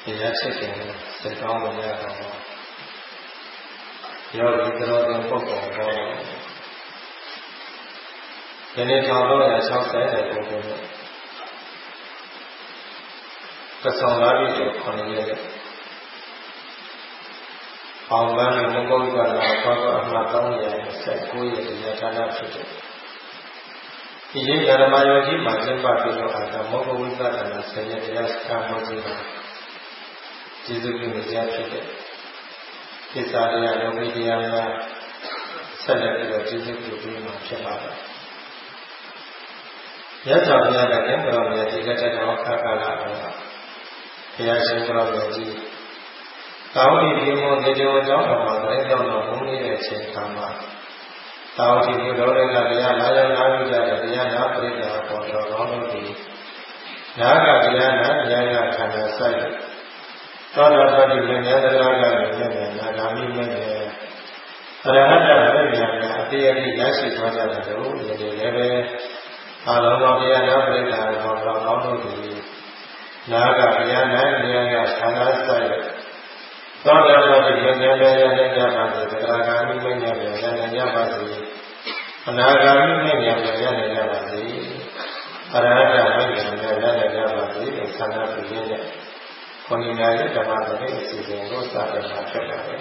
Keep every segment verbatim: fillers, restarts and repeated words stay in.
တရားချက်ခင်စိတ်ကောင်းလို့ရတော့ယောဂီတော်တော်ပုဂ္ဂိုလ်ပေါ်ဒီနေ့ထောင်တော့ရ၆၀တဲ့ပုဂ္ဂိုလ်နဲ့ကဆောင်လာပြီဆိုခုနှစ်ရက်အောင်ပန်းမုံကုတ်ကလာတော့အမှတ်၃ရာဆက်၉ရက်တရားဌာနဖြစ်တယ်ဒီရင်ဓမ္မယောဂီမှာကျင့်ပပြီးတော့အာမောဂဝိပဿနာဆယ်ရက်တရားစခန်းပေါ်ကြီးမှာကျေးဇူးပြုနေကြဖြစ်တဲ့ကိစ္စတရားလောကီတရားများဆက်လက်ပြီးတော့ကျေးဇူးပြုပြီးမှဖြစ်ပါတယ်ရသော်ဘုရားကလည်းဘုရားမြတ်ကြီးလက်ထက်တော်ခါကာလတော်ဘုရားရှင်ဘုရားမြတ်ကြီးတောင်းဒီဒီမောဒေဒေဝကျောင်းတော်မှာတိုင်းကြောင်းတော်ဘုန်းကြီးတဲ့အချိန်ခါမှာတောင်းဒီဒီတော်တွေကတရားလာရလာကြတဲ့တရားနာပရိသတ်ပေါ်တော်ကောင်းတို့ဒီနာကတရားနာတရားကခန္ဓာဆိုင်သောတာပတိမြတ်တရားကလည်းမြတ်တယ်နာဂာမိမြတ်တယ်အရဟတမေညာကအတိအကျရရှိသွားကြတယ်လို့ဒီလိုလည်းပဲအာလုံးတော်တရားနာပရိသတ်ပေါ်တော်ကောင်းတို့ဒီနာကတရားနာတရားကခန္ဓာဆိုင်သောတာပတိမြတ်တရားလည်းကြပါစေတရားဂာမိမြတ်တယ်လည်းကြပါစေအနာဂါမိမြတ်တယ်လည်းကြပါစေအရဟတမေညာလည်းကြပါစေဆန္ဒပြုရတဲ့ခொနည်းများရဲ့ဓမ္မသတိအစီအစဉ်ကိုစတင်မှာဖြစ်ပါတယ်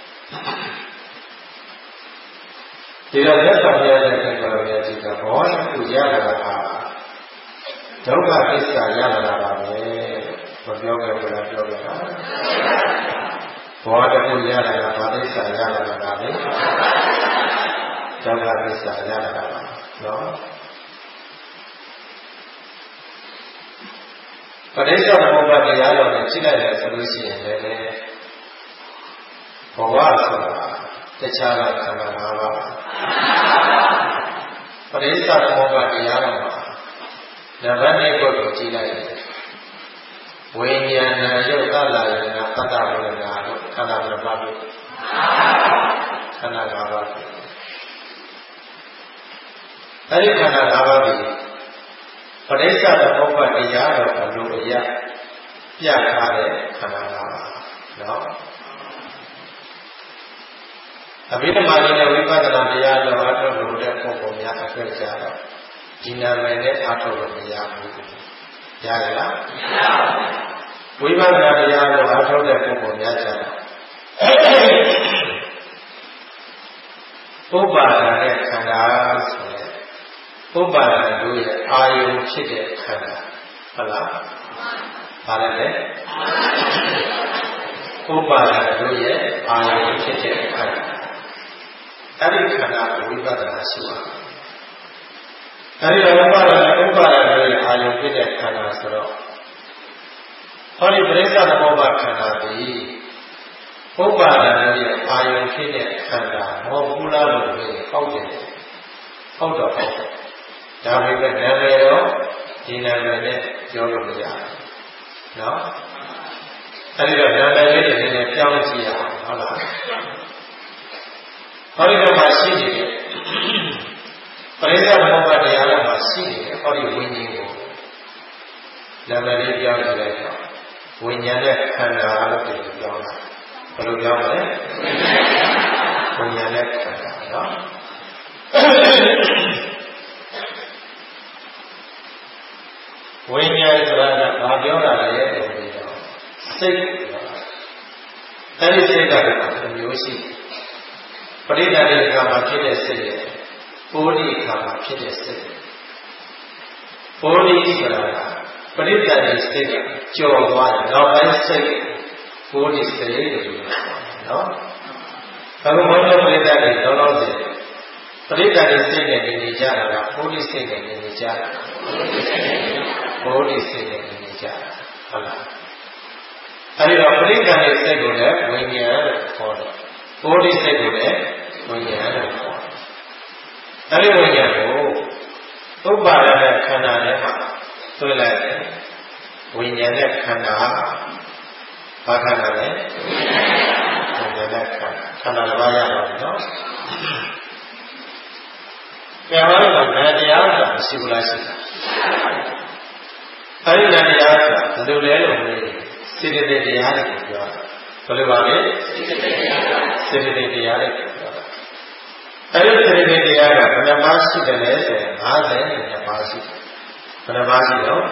ဒီတော့လက်ဆောင်ရတဲ့ခေတ္တတော်ရဲ့ဒီကဘောဓုရလာတာဟာဒုက္ခသစ္စာရလာတာပဲဘယ်ပြောခဲ့ဘယ်ပြောခဲ့တာဘောဓုရလာတာဘာသစ္စာရလာတာလဲဒုက္ခသစ္စာရလာတာပါနော်ပဋိစ္စသမုပ္ပါဒ်တရားတော်နဲ့ကြည့်လိုက်တယ်ဆိုလို့ရှိရင်လည်းဘဝဆိုတာတခြားကခန္ဓာ၅ပါးပဋိစ္စသမုပ္ပါဒ်တရားတော်မှာနံပါတ်၄ခုကိုကြည့်လိုက်တယ်ဝိညာဏယုတ်တလာယနာပတ္တဝေဒနာတို့ခန္ဓာ၅ပါးတို့ခန္ဓာ၅ပါးအဲဒီခန္ဓာ၅ပါးဒီပဋိစ္စသမုပ္ပါဒ်တရားတော်အလိုအရပြထားတဲ့ခန္ဓာ၅ပါးနော်အဘိဓမ္မာနည်းနဲ့ဝိပဿနာတရားတော်အားထုတ်လို့တဲ့ပုဂ္ဂိုလ်များအဆွဲကြတော့ဒီနာမည်နဲ့အားထုတ်လို့မရဘူးရရလားမရပါဘူးဝိပဿနာတရားတော်အားထုတ်တဲ့ပုဂ္ဂိုလ်များကြတော့ဥပါဒာနဲ့ခန္ဓာဆိုတဲ့ဥပါဒာတို့ရဲ့အာယုံဖြစ်တဲ့ခန္ဓာဟုတ်လားဘာလဲလဲဥပါဒာတို့ရဲ့အာယုံဖြစ်တဲ့ခန္ဓာအဲ့ဒီခန္ဓာကိုဝိပဿနာရှုပါအဲ့ဒီဥပါဒာနဲ့ဥပါဒာတို့ရဲ့အာယုံဖြစ်တဲ့ခန္ဓာဆိုတော့ဟောဒီပရိစ္ဆေသမုပ္ပါဒ်ခန္ဓာသည်ဥပါဒာတို့ရဲ့အာယုံဖြစ်တဲ့ခန္ဓာမဟုတ်ဘူးလားလို့ပဲဟုတ်တယ်ဟုတ်တော့ဟုတ်တယ်ဒါပေမဲ့နာမည်တော့ဒီနာမည်နဲ့ပြောလို့မရဘူးနော်အဲဒီတော့နာမည်လေးတွေနဲ့ပြောင်းကြည့်ရအောင်ဟုတ်လားဟောဒီတော့မှရှိနေတယ်ပရိစ္ဆေသမုပ္ပါဒ်တရားတော်မှာရှိနေတယ်ဟောဒီဝိညာဉ်ကိုနာမည်လေးပြောင်းကြည့်လိုက်တော့ဝိညာဉ်နဲ့ခန္ဓာလို့ပြောတာဘယ်လိုပြောမလဲဝိညာဉ်နဲ့ခန္ဓာနော်ဝိညာဉ်ဆိုတာကဘာပြောတာလဲဆိုတော့စိတ်အဲဒီစိတ်ကလည်းမျိုးရှိပရိသတ်ရဲ့အခါမှာဖြစ်တဲ့စိတ်ရဲ့ပိုးဒီအခါမှာဖြစ်တဲ့စိတ်ပိုးဒီဆိုတာကပရိသတ်ရဲ့စိတ်ကကြော်သွားတယ်နောက်ပိုင်းစိတ်ပိုးဒီစိတ်လို့ပြောတာနော်အခုဘုန်းတော်ပရိသတ်တွေလောလောဆယ်ပရိသတ်ရဲ့စိတ်နဲ့နေနေကြတာကပိုးဒီစိတ်နဲ့နေနေကြတာဘောဓိစိတ်နဲ့နေကြတာဟုတ်လားအဲဒီတော့ပရိက္ခဏရဲ့စိတ်ကိုလည်းဝိညာဉ်လို့ခေါ်တယ်ဘောဓိစိတ်ကိုလည်းဝိညာဉ်လို့ခေါ်တယ်အဲဒီဝိညာဉ်ကိုဥပါဒနဲ့ခန္ဓာနဲ့မှာသွင်းလိုက်တယ်ဝိညာဉ်နဲ့ခန္ဓာဘာခန္ဓာလဲဝိညာဉ်နဲ့ခန္ဓာခန္ဓာတစ်ပါးရတော့နော်ပြန်လာတော့ဗာတရားဆိုတာမရှိဘူးလားရှိတာအဲဒီတရားဆိုတာဘယ်လိုလဲလို့မေးတယ်စေတသိက်တရားတွေကိုပြောတာဘယ်လိုပါလဲစေတသိက်တရားတွေကိုပြောတာအဲ့ဒီစေတသိက်တရားကဘယ်နှပါးရှိတယ်လဲဆိုရင်၅၀နဲ့ပါးရှိတယ်ဘယ်နှပါးရှိတော့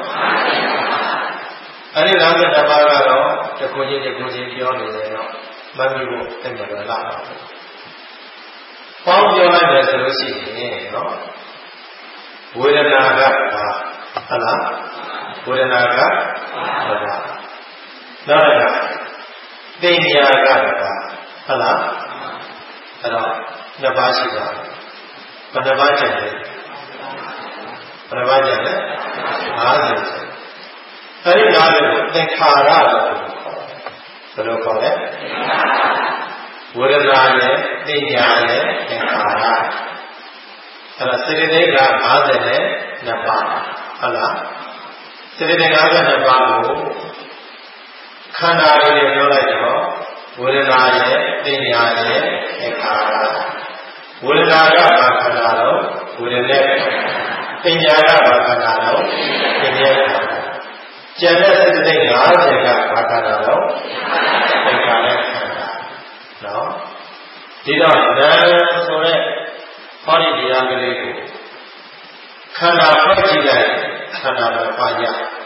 အဲ့ဒီ၅၀ပါးကတော့တစ်ခုချင်းတစ်ခုချင်းပြောနေတယ်တော့မမီဖို့တိတ်မလွယ်လာပါဘူးပေါင်းပြောလိုက်တယ်ဆိုလို့ရှိရင်နော်ဝေဒနာကဟုတ်လားဝေဒနာကဟုတ်လားနောက်ကသိဉာကဟုတ်လားအဲ့တော့နှစ်ပါးရှိတာဘယ်နှပါးကျန်လဲဘယ်နှပါးကျန်လဲ၅၀အဲ့ဒီ၅၀ကိုသင်္ခါရလို့ဘယ်လိုခေါ်လဲဝေဒနာနဲ့သိဉာနဲ့သင်္ခါရအဲ့ဒါစေတသိက်က၅၀နဲ့နှစ်ပါးဟုတ်လားစေတသိက်၅၀နှစ်ပါးကိုခန္ဓာလေးနဲ့ပြောလိုက်တော့ဝေဒနာရဲ့သိဉာရဲ့သင်္ခါရဝေဒနာကဘာခန္ဓာတော့ဝေဒနာသိဉာကဘာခန္ဓာတော့သိဉာကျန်တဲ့စေတသိက်၅၀ကဘာခန္ဓာတော့သင်္ခါရခန္ဓာနော်ဒီတော့နာဆိုတဲ့ဟောဒီတရားကလေးကိုခန္ဓာဖွဲ့ကြည့်လိုက်ခန္ဓာပဲပါရ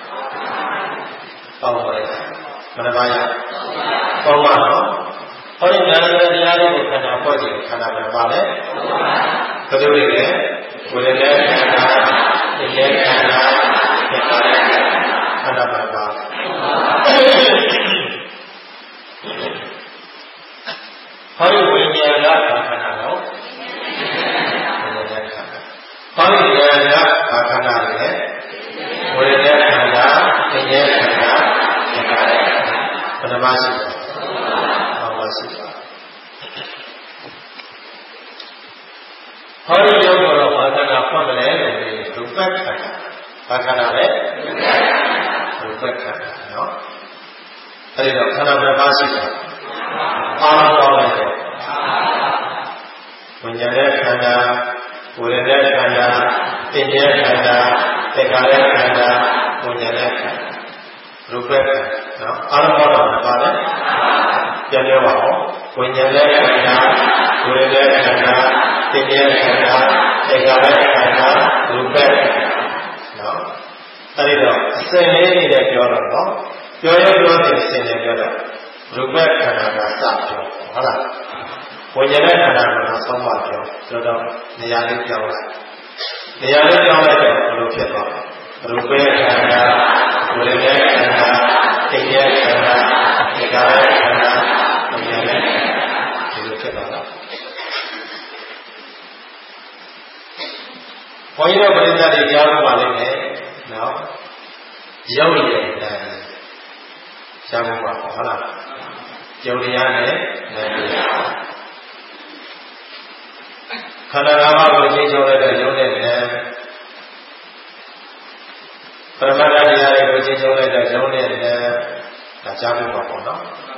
ပေါင်းပါလိုက်မနပါရပေါင်းပါနော်ဟောဒီနာဆိုတဲ့တရားလေးကိုခန္ဓာဖွဲ့ကြည့်ခန္ဓာပဲပါလေဘယ်လိုလဲဝေဒနာခန္ဓာသိဉာခန္ဓာသင်္ခါရခန္ဓာပဲပါဟောဒီဝိညာဉ်ကခန္ဓာတော့ဟောဒီဉာဏ်ကဘာခန္ဓာလဲဝေဒနာခန္ဓာသိဉာခန္ဓာသင်္ခါရခန္ဓာဘယ်နှပါးရှိလဲဘာပါရှိလဲဟောဒီယောကတော့ဘာခန္ဓာဖွင့်တယ်လို့ရူပခန္ဓာဘာခန္ဓာလဲရူပခန္ဓာနော်အဲ့ဒီတော့ခန္ဓာဘယ်နှပါးရှိလဲအားလုံးပေါင်းလိုက်တော့ဝိညာဉ်ရဲ့ခန္ဓာဝေဒနာခန္ဓာသိဉာခန္ဓာသင်္ခါရခန္ဓာဝိညာဉ်ရဲ့ခန္ဓာရူပခန္ဓာနော်အားလုံးပေါင်းတော့ပါလေပြန်ပြောပါဦးဝိညာဉ်ရဲ့ခန္ဓာဝေဒနာခန္ဓာသိဉာခန္ဓာသင်္ခါရခန္ဓာရူပခန္ဓာနော်အဲ့ဒီတော့စင်လေးနေနဲ့ပြောတော့နော်ပြောရပြောတဲ့စင်လေးပြောတော့ရူပခန္ဓာကစပြောဟုတ်လားဝိညာဉ်နဲ့ခန္ဓာကိုသုံးပါပြောဆိုတော့နေရာလေးပြောင်းလိုက်နေရာလေးပြောင်းလိုက်တော့ဘယ်လိုဖြစ်သွားရူပခန္ဓာဝေဒနာခန္ဓာသိဉာခန္ဓာသင်္ခါရခန္ဓာဝိညာဉ်နဲ့ဒီလိုဖြစ်သွားတာဘုန်းကြီးတို့ပရိသတ်တွေကြားလို့ပါလိမ့်မယ်နော်ရုပ်ရည်နဲ့ရှားဖို့ပါဟုတ်လားယုံတရားနဲ့နာတရားခန္ဓာ၅ပါးကိုသိချုပ်လိုက်တဲ့ယုံနဲ့နာပရမတ္ထတရားတွေကိုသိချုပ်လိုက်တဲ့ယုံနဲ့နာဒါကြားဖို့ပါပေါ့နော်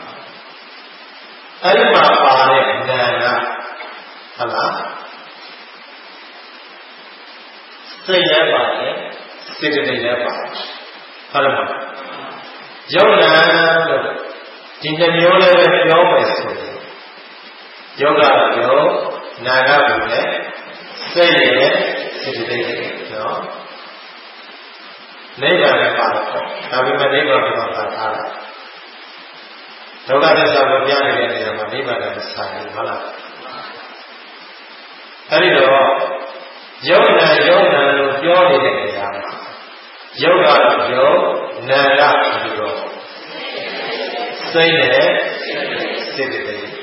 အဲ့ဒီမှာပါတဲ့နာကဟုတ်လားစိတ်လည်းပါတယ်စေတသိက်လည်းပါတယ်ဟုတ်လားယုံနာလို့ဒီနှမျိုးလည်းပြောမယ်ဆိုရင်ယောဂပြောနာဂဘုနဲ့စိတ်ရဲ့စေတသိက်တွေနော်နိဗ္ဗာန်လည်းပါတော့ဒါပေမဲ့နိဗ္ဗာန်ကပါထားတာဒုက္ခသစ္စာကိုပြနေတဲ့နေရာမှာနိဗ္ဗာန်လည်းဆိုင်ဘူးဟုတ်လားအဲဒီတော့ယုံနာယုံနာလို့ပြောနေတဲ့နေရာမှာယုတ်ကယုတ်နာကဒီတော့စိတ်နဲ့စေတသိက်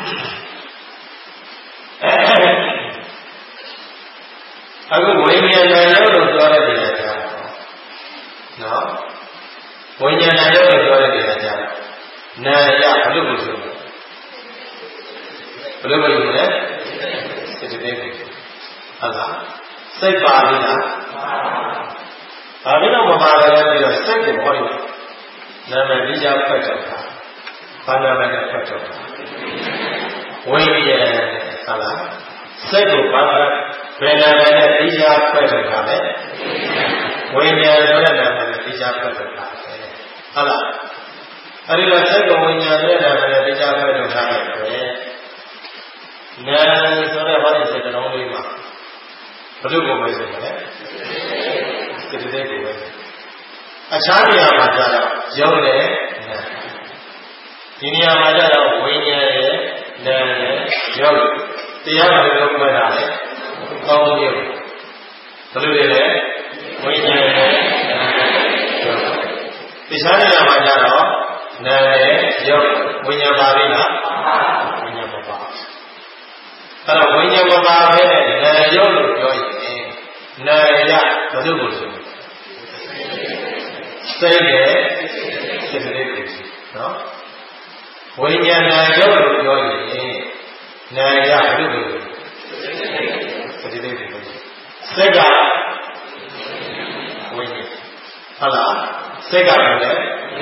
အခုဝိညာဉ်နာယုတ်လို့ပြောတဲ့နေရာကျတော့နော်ဝိညာဉ်နာယုတ်လို့ပြောတဲ့နေရာကျတော့နာယဘလို့လို့ဆိုဘလို့လို့လဲစေတသိက်ဟုတ်လားစိတ်ပါလိမ့်လားဘာလို့တော့မပါလဲပြီးတော့စိတ်ကိုဟောတယ်နာမည်ကြီးဖတ်တော့တာဘာနာမည်နဲ့ဖတ်တော့တာဝိညာဉ်ဟုတ်လားစိတ်ကိုဘာဘယ်နာမည်နဲ့ကြီးဖတ်တော့တာလဲဝိညာဉ်ဆိုတဲ့နာမည်နဲ့ကြီးဖတ်တော့တာဟုတ်လားအဲ့ဒီတော့စိတ်ကဝိညာဉ်နဲ့နာမည်တရားပဲလုပ်ထားတယ်ပဲနာဆိုတဲ့ဘာလို့စိတ်တော်လေးမှာဘယ်လိုကိုပဲဆိုလဲစိတ်တဲ့ကိုပဲအခြားနေရာမှာကျတော့ရုပ်နဲ့နာဒီနေရာမှာကျတော့ဝိညာဉ်ရဲ့နာနဲ့ရုပ်တရားဘယ်လိုလုပ်ခွဲတာလဲကောင်းမျိုးဘယ်လိုလဲလဲဝိညာဉ်နဲ့ရုပ်တရားနေရာမှာကျတော့နာနဲ့ရုပ်ဝိညာဉ်ပါပြီလားဝိညာဉ်မပါအဲ့တော့ဝိညာဉ်မပါဘဲနဲ့နာရုပ်လို့ပြောရင်နာရဘယ်လိုကိုဆိုစိတ်နဲ့စိတ်လေးကိုနော်ဝိညာဉ်နာရုပ်လို့ပြောရင်နာရဘယ်လိုကိုစိတ်လေးကိုစိတ်ကဝိညာဉ်ဟုတ်လားစိတ်ကလည်းဝိညာဉ်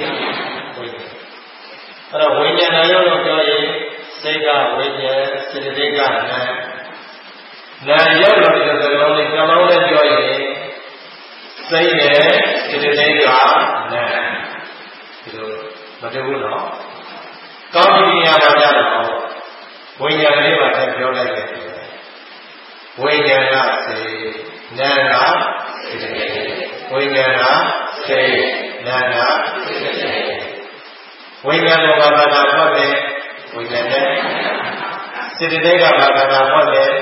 အဲ့တော့ဝိညာဉ်နာရုပ်လို့ပြောရင်စိတ်ကဝိညာဉ်စိတ်လေးကနာနာရုပ်လို့ဒီလိုလုံးလေးကြောင်းလုံးလေးပြောရင်စိတ်နဲ့စိတ်လေးကနာဒီလိုမတည့်ဘူးနော်ကောင်းပြီနေရာမှာကြတော့ဝိညာဉ်လေးပါတက်ပြောလိုက်တယ်ဝိညာဉ်ကစိတ်နာကစိတ်ဝိညာဉ်ကစိတ်နာကစိတ်ဝိညာဉ်ကဘာသာဟောတယ်ဝိညာဉ်နဲ့စိတ်တွေကဘာသာဟောတယ်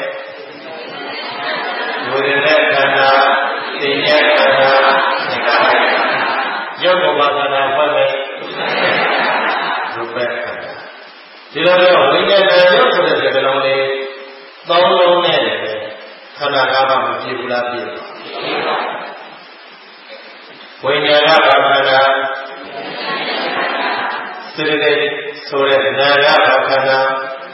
ဝိညာဉ်နဲ့ခန္ဓာသိဉာဏ်ခန္ဓာသင်္ခါရရုပ်ဘာသာဟောတယ်ရူပခန္ဓာဒီလိုတော့ဝိညာဉ်နဲ့ရုပ်ဆိုတဲ့စကားလုံးလေးသုံးလုံးနဲ့ခန္ဓာ၅ပါးမပြည့်ဘူးလားပြည့်ပါဝိညာဉ်ကဘာခန္ဓာစိတ္တိဆိုတဲ့နာရဘာခန္ဓာ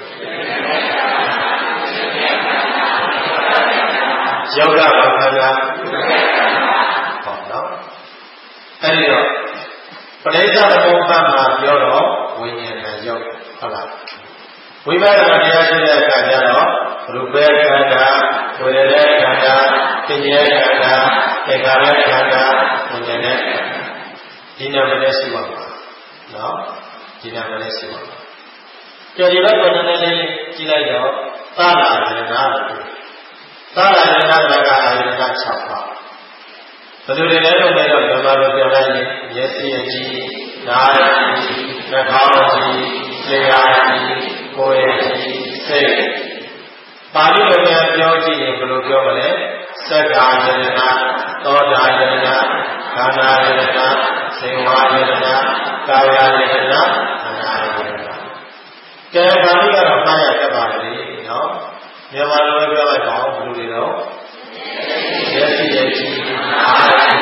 ယောဂဘာခန္ဓာဟောနော်အဲ့ဒီတော့ပရိစ္ဆေသမုပ္ပါဒ်မှာပြောတော့ဝိညာဉ်နဲ့ယောဂဟုတ်လားဝိပဿနာတရားရှိတဲ့အခါကျတော့ရူပခန္ဓာဝေဒနာခန္ဓာပညာခန္ဓာသင်္ခါရခန္ဓာဝိညာဉ်နဲ့ဒီနာမည်နဲ့ရှိပါမှာနော်ဒီနာမည်နဲ့ရှိပါမှာကြော်ဒီဘက်ကတော့နည်းနည်းလေးကြည့်လိုက်တော့သာလာရဏသာလာရဏကအာယတနာ၆ပါးဘယ်လိုလဲတော့လည်းတော့ဘယ်မှာလို့ပြောလိုက်ရင်မျက်စိအကြည့်နားအကြည့်နှာခေါင်းအကြည့်လျှာအကြည့်ကိုယ်အကြည့်စိတ်ပါဠိလိုပြန်ပြောကြည့်ရင်ဘယ်လိုပြောမလဲစက္ကာယတနာသောတာယတနာခန္ဓာယတနာစေဝါယတနာကာယယတနာခန္ဓာယတနာကဲပါဠိကတော့မှားရတတ်ပါလေနော်မြန်မာလိုပြောလိုက်တော့ဘယ်လိုလဲတော့ယတိယတိအာ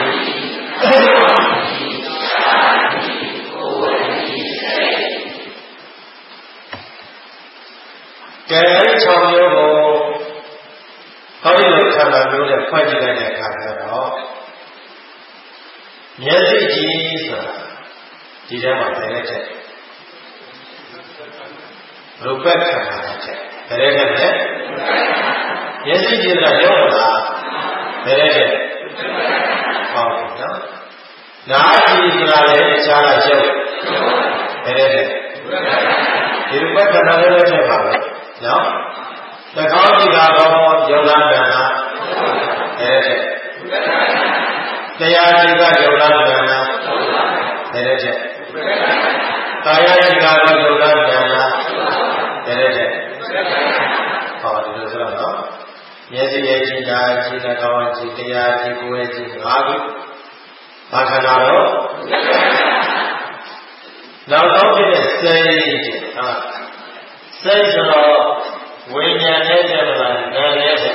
ကဲ၆မျိုးကိုဟောဒီလိုခန္ဓာမျိုးနဲ့ဖွဲ့ကြည့်လိုက်တဲ့အခါကျတော့မျက်စိကြည့်ဆိုတာဒီထဲမှာပဲတဲ့ရူပခန္ဓာတဲ့ဘယ်တဲ့လဲမျက်စိကြည့်တာရောလားဘယ်တဲ့ဟောနော်နားကြည့်ဆိုတာလည်းအခြားကရုပ်ဘယ်တဲ့ဒီရူပခန္ဓာလည်းလည်းဖြစ်ပါပဲနော်သကောင်းကြည့်တာတော့ယောဂန္တနာတဲ့တရားကြည့်တာယောဂန္တနာတဲ့ကာယကြည့်တာတော့ယောဂန္တနာတဲ့ဟောဒီလိုဆိုတော့နော်မျက်စိရဲ့ကြည့်တာကြည့်တာကောင်းကြည့်တရားကြည့်ကိုယ်ကြည့်ငါးခုဘာခန္ဓာတော့နောက်တော့ဖြစ်တဲ့စိတ်ဟာစိတ်ဆိုတော့ဝိညာဉ်နဲ့ကျက်လာနာနဲ့ကျက်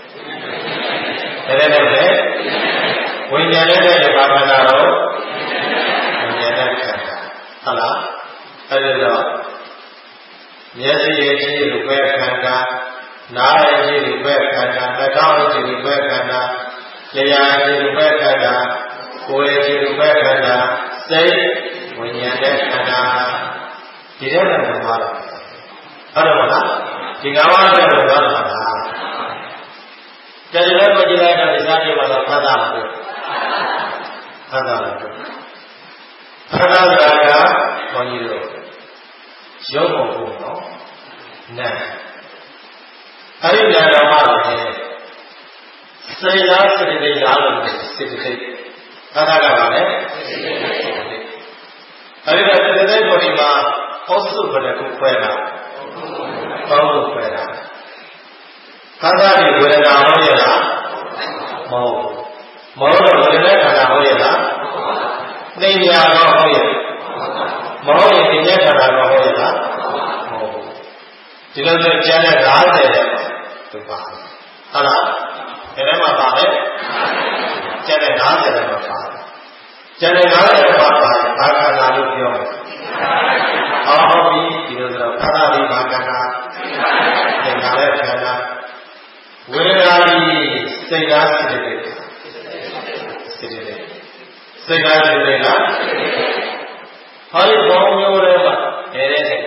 တယ်တဲ့တဲ့ဝိညာဉ်နဲ့ကျက်ဘာခန္ဓာတော့ဝိညာဉ်နဲ့ခန္ဓာဟုတ်လားအဲ့ဒါတော့မျက်စိရဲ့ကြည့်ရူပခန္ဓာနားရဲ့ကြည့်ရူပခန္ဓာနှာခေါင်းရဲ့ကြည့်ရူပခန္ဓာလျှာရဲ့ကြည့်ရူပခန္ဓာကိုယ်ရဲ့ကြည့်ရူပခန္ဓာစိတ်ဝိညာဉ်နဲ့ခန္ဓာဒီထဲမှာပါတော့ဟုတ်တယ်မလားဒီငါးပါးတော့ဘာသာလားကြည့်လည်းမကြည့်လိုက်တော့ဒီစားပြေပါတော့ဖတ်တာလို့ဖတ်တာလို့ဖတ်တာကခေါင်းကြီးတို့ရုပ်ပုံပုံတော့နာအဲ့ဒီနာတော်မှာလည်းစေလားစေတသိက်လားလို့စေတသိက်ခန္ဓာကပါလေအဲ့ဒီစေတသိက်ပေါ်ဒီမှာဩစုဘယ်ကိုခွဲတာတောင်းလို့ခွဲတာခန္ဓာဒီဝေဒနာဟုတ်ရဲ့လားမဟုတ်မဟုတ်တော့ဝေဒနာခန္ဓာဟုတ်ရဲ့လားနှိညာတော့ဟုတ်ရဲ့မဟုတ်ရင်နှိညာခန္ဓာတော့ဟုတ်ရဲ့လားမဟုတ်ဒီလိုဆိုကျန်တဲ့၅၀သူပါဟုတ်လားဒီထဲမှာပါလေကျန်တဲ့၅၀လည်းမပါကျန်တဲ့၅၀ပါပါဘာခန္ဓာလို့ပြောတယ်အော်ဟုတ်ပြီဒီလိုဆိုတော့ခန္ဓာဒီဘာခန္ဓာသင်္ခါရခန္ဓာဝေဒနာဒီစိတ်ဓာတ်စိတ်တွေစိတ်တွေစိတ်ဓာတ်စိတ်တွေကဟောဒီဘောင်းမျိုးတွေမှာနေတဲ့စိတ်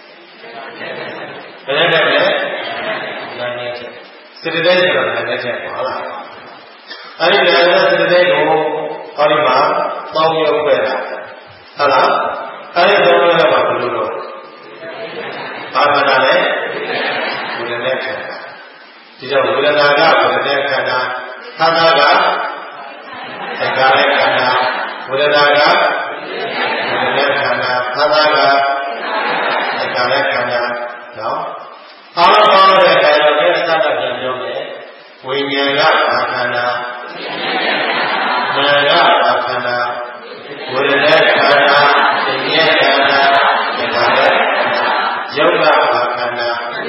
ဘယ်နဲ့လဲနာနေစိတ်စိတ်တွေဆိုတာနာနေချက်ပါလားအဲ့ဒီနာနေစိတ်တွေကိုဟောဒီမှာပေါင်းရုပ်ပဲလားဟုတ်လားအဲ့ဒီဘောင်းမျိုးတွေမှာဘယ်လိုလုပ်ဘာခန္ဓာလဲဝေဒနာခန္ဓာဒီတော့ဝေဒနာကဝေဒနာခန္ဓာခန္ဓာကသင်္ခါရခန္ဓာဝေဒနာကဝေဒနာခန္ဓာခန္ဓာကသင်္ခါရခန္ဓာနော်အားလုံးပေါင်းတဲ့အခါကျတော့ဒီစသဖြင့်ပြောမယ်ဝိညာဉ်ကဘာခန္ဓာနာမ်ကဘာခန္ဓာဝေဒနာခန္ဓာသင်္ခါရခန္ဓာသင်္ခါရရုပ်ကဘာခန္ဓာ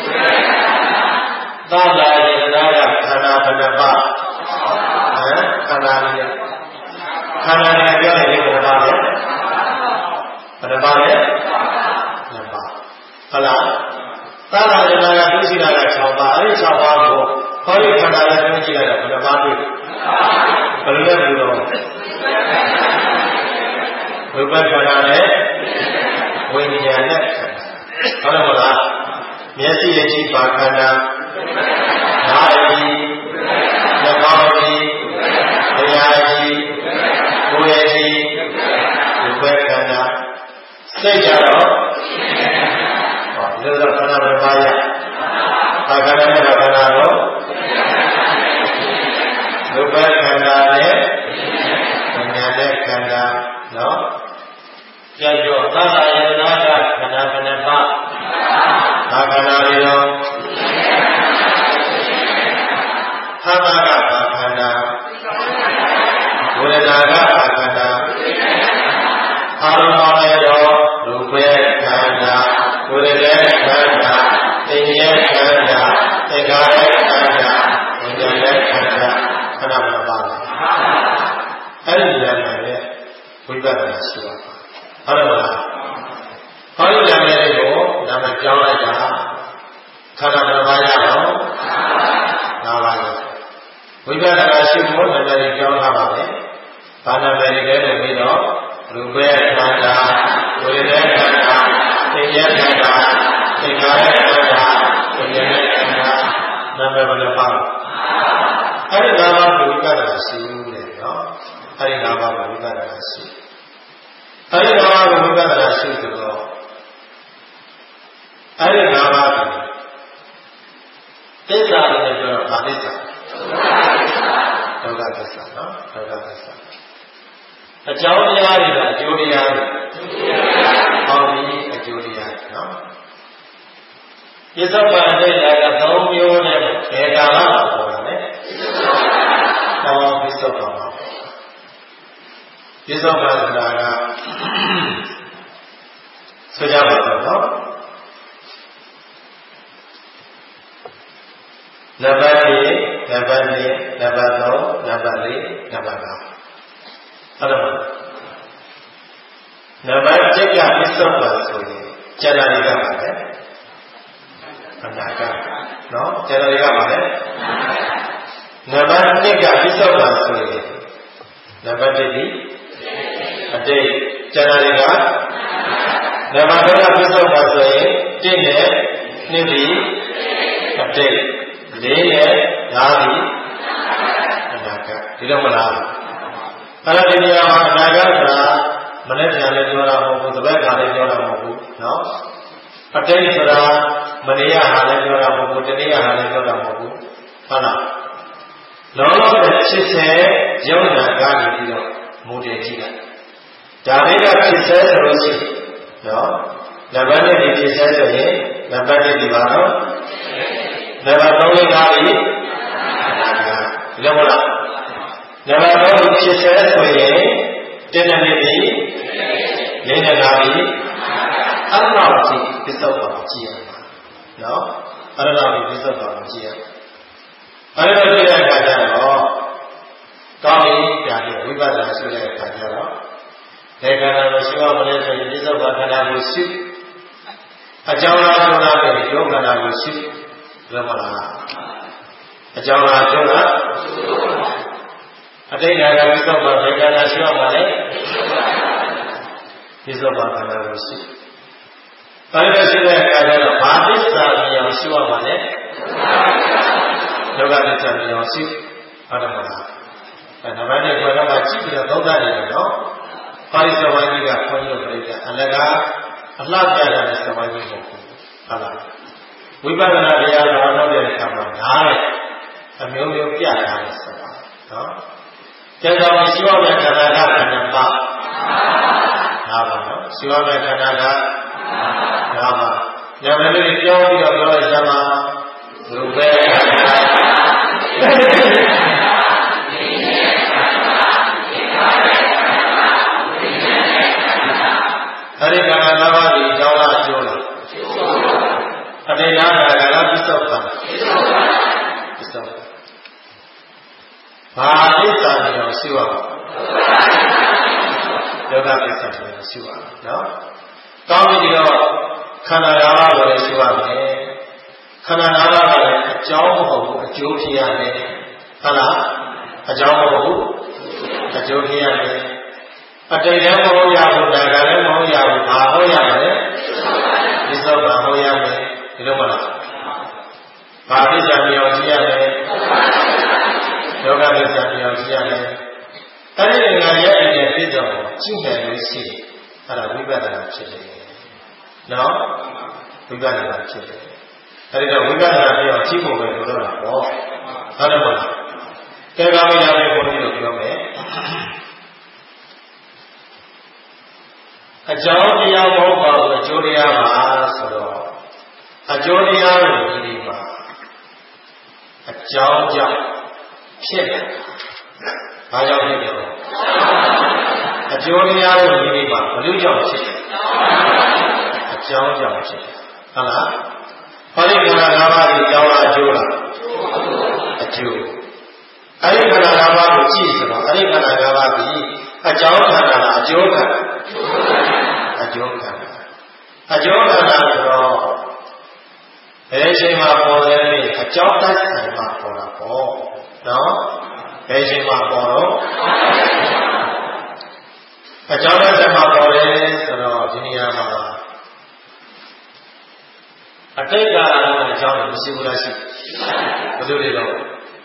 သာသာယေနာကခန္ဓာဘယ်နှပါဟမ်ခန္ဓာလေးခန္ဓာနဲ့ပြောရင်ဘယ်နှပါလဲဘယ်နှပါလဲနှစ်ပါဟုတ်လားသာသာယေနာကသိရှိတာက၆ပါအဲ့ဒီ၆ပါးကိုဟောဒီခန္ဓာနဲ့သိရှိလိုက်တာဘယ်နှပါတွေ့ဘယ်လိုလဲပြောတော့ဝိပဿနာနဲ့ဝိညာဉ်နဲ့ဟုတ်တယ်မလားမျက်စိရဲ့ကြည့်ပါခန္ဓာနားကြီးနှာခေါင်းကြီးတရားကြီးကိုယ်ရဲ့ကြီးဒီဘက်ခန္ဓာစိတ်ကြတော့ဟောဒီလိုခန္ဓာဘယ်ပါရအခန္ဓာနဲ့ခန္ဓာတော့ဒီဘက်ခန္ဓာနဲ့ဉာဏ်နဲ့ခန္ဓာနော်ကြည့်တော့သာသာယနာကခန္ဓာဘယ်နှပါဘာခန္ဓာတွေတော့ခန္ဓာကဘာခန္ဓာဝေဒနာကဘာခန္ဓာအာရုံပေါ်နေတော့ရူပခန္ဓာဝေဒနာခန္ဓာသင်္ခါရခန္ဓာသင်္ခါရခန္ဓာဝိညာဉ်ခန္ဓာခန္ဓာမပါဘူးအဲ့ဒီဉာဏ်နဲ့ဝိပဿနာရှိပါဟုတ်တယ်မလားဟောဒီဉာဏ်တွေကိုနာမကြောင်းလိုက်တာခန္ဓာဘယ်ပါရအောင်နာပါလို့ဝိပဿနာရှိဖို့နာမည်ကြောင်းထားပါမယ်။ဘာနာမည်လဲလို့ပြီးတော့ရူပခန္ဓာဝေဒနာခန္ဓာသင်္ခါရခန္ဓာသင်္ခါရခန္ဓာဝိညာဉ်ခန္ဓာနာမည်ဘယ်လိုပါလဲ။အဲဒီနာမကိုဝိပဿနာရှိလို့လေနော်။အဲဒီနာမကိုဝိပဿနာရှိ။အဲဒီနာမကိုဝိပဿနာရှိဆိုတော့အဲဒီနာမကိုသစ္စာလို့ပြောတော့ဗာသစ္စာဒုက္ခသစ္စာနော်ဒုက္ခသစ္စာအကြောင်းတရားတွေကအကျိုးတရားတွေဟောဒီအကျိုးတရားနော်ပစ္စုပန်တဲ့ဓာတ်ကသုံးမျိုးနဲ့ဘယ်ကာလမှာပေါ်တာလဲဟောပစ္စုပန်မှာပစ္စုပန်ဆိုတာကဆိုကြပါတော့နော်နံပါတ်一နံပါတ်二နံပါတ်သုံးနံပါတ်လေးနံပါတ်ငါးဟုတ်တယ်မလားနံပါတ်一ကပစ္စုပန်ဆိုရင်ကျန်တာတွေကပါပဲအနာကနော်ကျန်တာတွေကပါပဲနံပါတ်二ကပစ္စုပန်ဆိုရင်နံပါတ်一ဒီအတိတ်ကျန်တာတွေကနံပါတ်သုံးကပစ္စုပန်ဆိုရင်一နဲ့နှစ်ဒီအတိတ်လေးနဲ့ငါးဒီအနာဂတ်ဒီလိုမလားအဲ့ဒါဒီနေရာမှာအနာဂတ်ဆိုတာမနေ့ကလည်းပြောတာမဟုတ်ဘူးတပတ်ကလည်းပြောတာမဟုတ်ဘူးနော်အတိတ်ဆိုတာမနေ့ကဟာလည်းပြောတာမဟုတ်ဘူးတနေ့ကဟာလည်းပြောတာမဟုတ်ဘူးဟုတ်လားလောလောဆယ်ဖြစ်စေရုပ်နာကနေပြီးတော့မူတည်ကြည့်လိုက်ဒါလေးကဖြစ်စေဆိုလို့ရှိရင်နော်နံပါတ်一ဖြစ်စေဆိုရင်နံပါတ်一ဒီပါနော်နံပါတ်သုံးလေးကားပြီဒီလိုမလားနံပါတ်သုံးဖြစ်စေဆိုရင်တစ်နဲ့နှစ်ပြီလေးနဲ့ကားပြီအဲ့တော့ကြည့်ပစ္စုပ္ပန်ကြည့်ရမှာနော်အဲ့တော့ပစ္စုပ္ပန်ကြည့်ရအဲ့တော့ကြည့်တဲ့အခါကျတော့ကောင်းပြီကြာပြီဝိပဿနာရှိတဲ့အခါကျတော့ဒေခန္ဓာကိုရှိအောင်မလဲဆိုရင်ပစ္စုပ္ပန်ခန္ဓာကိုရှိအကြောင်းအရာဆိုတာပဲယောခန္ဓာကိုရှိဘယ်မှာလားအကြောင်းအရာဆိုတာအတိတ်ကပစ္စုပ္ပန်ဒေခန္ဓာရှိအောင်မလဲပစ္စုပ္ပန်ခန္ဓာကိုရှိအဲ့ဒါရှိတဲ့အခါကျတော့ဘာသစ္စာပြောင်းရှိအောင်မလဲလောကသစ္စာပြောင်းရှိဟုတ်တယ်မလားအဲနံပါတ်一ကတော့မှကြည့်ပြီးတော့သုံးသပ်နေတယ်နော်ပါဠိစဝိုင်းကြီးကခွင့်လို့ပြလိုက်တဲ့အလကအလှပြရတဲ့စဝိုင်းကြီးမဟုတ်ဘူးဟုတ်လားဝိပဿနာတရားတော်နောက်တဲ့အခါမှာနားတဲ့အမျိုးမျိုးပြထားတဲ့စဝိုင်းနော်ကျေသောရှိရမယ့်ခန္ဓာကခန္ဓာပါနားပါနော်ရှိရမယ့်ခန္ဓာကနားပါညမလေးပြောပြီးတော့ပြောလိုက်စမ်းပါဘုပဲအဲ့ဒီကံလာပါဒီကြောင်းလားအကျိုးလားအတေနာကလည်းပစ္စုပ္ပန်ပစ္စုပ္ပန်ပစ္စုပ္ပန်ဘာပစ္စာပြောရှိရအောင်ယောဂပစ္စာပြောရှိရအောင်နော်ကောင်းပြီတော့ခန္ဓာ၅ပါးကိုလည်းရှိရမယ်ခန္ဓာ၅ပါးကလည်းအကြောင်းမဟုတ်ဘူးအကျိုးဖြစ်ရမယ်ဟုတ်လားအကြောင်းမဟုတ်ဘူးအကျိုးဖြစ်ရမယ်အတိတ်လည်းမဟုတ်ရဘူးဒါကလည်းမဟုတ်ရဘူးဘာဟုတ်ရမလဲပစ္စုပ္ပန်ဟုတ်ရမယ်ဒီလိုမလားဘာပစ္စာပြောင်းကြည့်ရမယ်ယောဂပစ္စာပြောင်းကြည့်ရမယ်အဲ့ဒီငါရဲ့အရင်ပြည့်စုံကြည့်တယ်လို့ရှိရင်အဲ့ဒါဝိပဿနာဖြစ်တယ်နော်ဝိပဿနာဖြစ်တယ်အဲ့ဒီတော့ဝိပဿနာပြောင်းကြည့်ဖို့ပဲလို့တော့ပေါ့ဟုတ်တယ်မလားကဲကောင်းပြီလားဘုန်းကြီးတို့ပြောမယ်အကြောင်းတရားမဟုတ်ပါဘူးအကျိုးတရားပါဆိုတော့အကျိုးတရားကိုဒီမှာအကြောင်းကြောင့်ဖြစ်တယ်။ဘာကြောင့်ဖြစ်တယ်လဲ။အကျိုးတရားကိုဒီမှာဘယ်လိုကြောင့်ဖြစ်တယ်။အကြောင်းကြောင့်ဖြစ်တယ်။ဟုတ်လား။ဟောဒီခန္ဓာ၅ပါးကိုကြောင်းလားအကျိုးလား။အကျိုး။အဲဒီခန္ဓာ၅ပါးကိုကြည့်ဆိုတော့အဲဒီခန္ဓာ၅ပါးကိုအကြောင်းခန္ဓာလားအကျိုးခန္ဓာအကျိုးခန္ဓာအကျိုးခန္ဓာဆိုတော့ဘယ်ချိန်မှာပေါ်လဲအကြောင်းတိုက်ဆိုင်မှာပေါ်တာပေါ့နော်ဘယ်ချိန်မှာပေါ်တော့အကြောင်းတိုက်ဆိုင်မှာပေါ်တယ်ဆိုတော့ဒီနေရာမှာအတိတ်ကအကြောင်းကိုမရှိဘူးလားရှိဘယ်လိုလဲတော့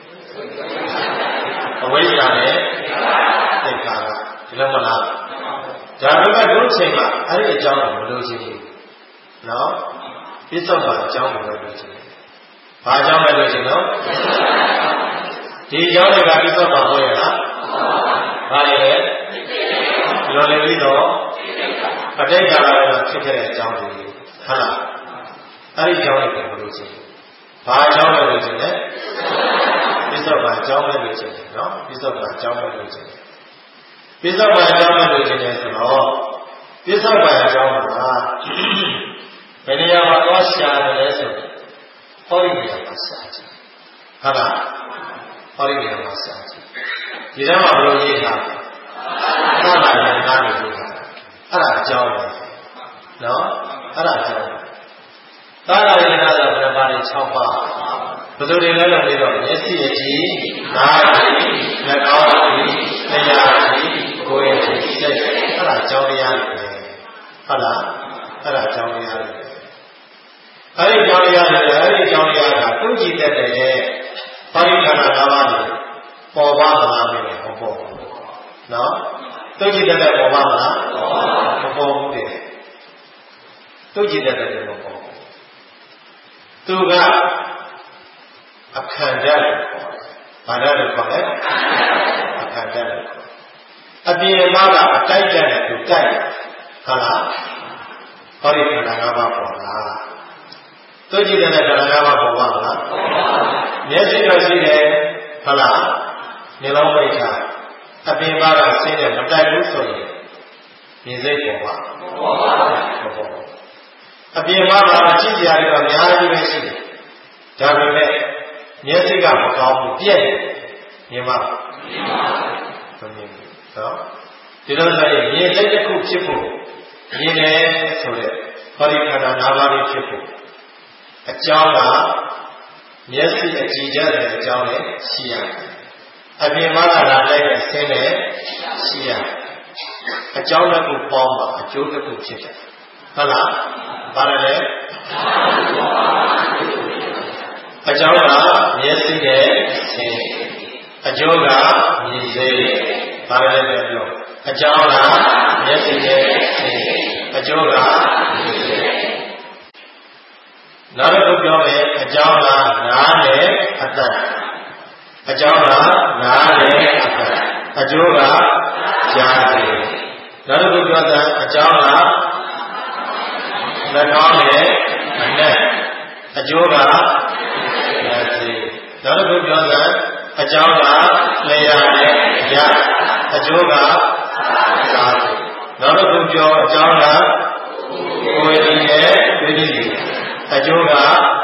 အဝိဇ္ဇာနဲ့သိက္ခာကဒီလိုမလားဒါပေမဲ့တို့ချိန်မှာအဲ့ဒီအကြောင်းကိုမလို့ချင်းဘူးနော်ပစ္စုပ္ပန်အကြောင်းကိုလို့ချင်းဘာအကြောင်းလဲလို့ချင်းနော်ဒီအကြောင်းတွေကပစ္စုပ္ပန်ဟောရလားဘာလဲလော်လေပြီးတော့အတိတ်ကလည်းဖြစ်ခဲ့တဲ့အကြောင်းတွေဟုတ်လားအဲ့ဒီအကြောင်းတွေကိုမလို့ချင်းဘာအကြောင်းလဲလို့ချင်းလဲပစ္စုပ္ပန်အကြောင်းလဲလို့ချင်းနော်ပစ္စုပ္ပန်အကြောင်းလဲလို့ချင်းပစ္စုပ္ပန်အကြောင်းလို့ခြင်းလဲဆိုတော့ပစ္စုပ္ပန်အကြောင်းကဘယ်နေရာမှာသွားရှာတယ်လဲဆိုတော့ဟောဒီနေရာမှာရှာကြည့်ဟုတ်လားဟောဒီနေရာမှာရှာကြည့်ဒီထဲမှာဘယ်လိုရေးထားလဲသာလာရနာလို့ရေးထားတာအဲ့ဒါအကြောင်းပဲနော်အဲ့ဒါအကြောင်းသာလာရနာဆိုဘယ်ပါလဲ၆ပါးဘယ်လိုတွေလဲလို့ပြီးတော့မျက်စိအကြည့်နားအကြည့်နှာခေါင်းအကြည့်လျှာအကြည့်ကိုယ်ရဲ့စိတ်အဲ့ဒါအကြောင်းတရားတွေဟုတ်လားအဲ့ဒါအကြောင်းတရားတွေအဲ့ဒီအကြောင်းတရားတွေအဲ့ဒီအကြောင်းတရားကသူ့ကြည့်တတ်တဲ့ပါဠိခန္ဓာ၅ပါးကိုပေါ်ပါမလားမင်းဟောပေါ်နော်都记得在播报吗？不播的，都记得在这么播。都个啊看着了，把这个放来，啊看着了，啊别妈个改着了就改，好了，好的看那个把播啦，都记得在这那个把播报了，年岁多些的，好了，你老为啥？啊别妈个现在不带入所以，你这播报，不播。အပြင်မှာတော့ကြည့်ကြရတယ်တော့အများကြီးပဲရှိတယ်။ဒါပေမဲ့မျက်စိကမကောင်းဘူးပြည့်မြင်ပါမမြင်ပါဘူးမမြင်ဘူးနော်ဒီလိုဆိုရင်မြင်တဲ့တစ်ခုဖြစ်ဖို့မြင်တယ်ဆိုတဲ့ဟောဒီခန္ဓာ၅ပါးလေးဖြစ်ဖို့အကြောင်းကမျက်စိအကြည့်ကြတဲ့အကြောင်းနဲ့ရှိရတယ်။အပြင်မှာလာတဲ့အဆင်းနဲ့ရှိရတယ်။အကြောင်းတစ်ခုပေါင်းမှအကျိုးတစ်ခုဖြစ်တယ်။ဟုတ်လားဘာလဲအကြောင်းကမျက်စိနဲ့ဆင်းအကျိုးကမြင်စေဘာလဲလဲပြောအကြောင်းကမျက်စိနဲ့ဆင်းအကျိုးကမြင်စေနောက်တစ်ခုပြောမယ်အကြောင်းကနားနဲ့အသက်အကြောင်းကနားနဲ့အသက်အကျိုးကကြားတယ်နောက်တစ်ခုပြောတာအကြောင်းကနှာခေါင်းနဲ့အနက်အကျိုးကလက်စီနောက်တစ်ခုပြောတာအကြောင်းကလျှာနဲ့ရအကျိုးကစားနောက်တစ်ခုပြောအကြောင်းကကိုယ်ရည်နဲ့ဝိသိအကျိုးက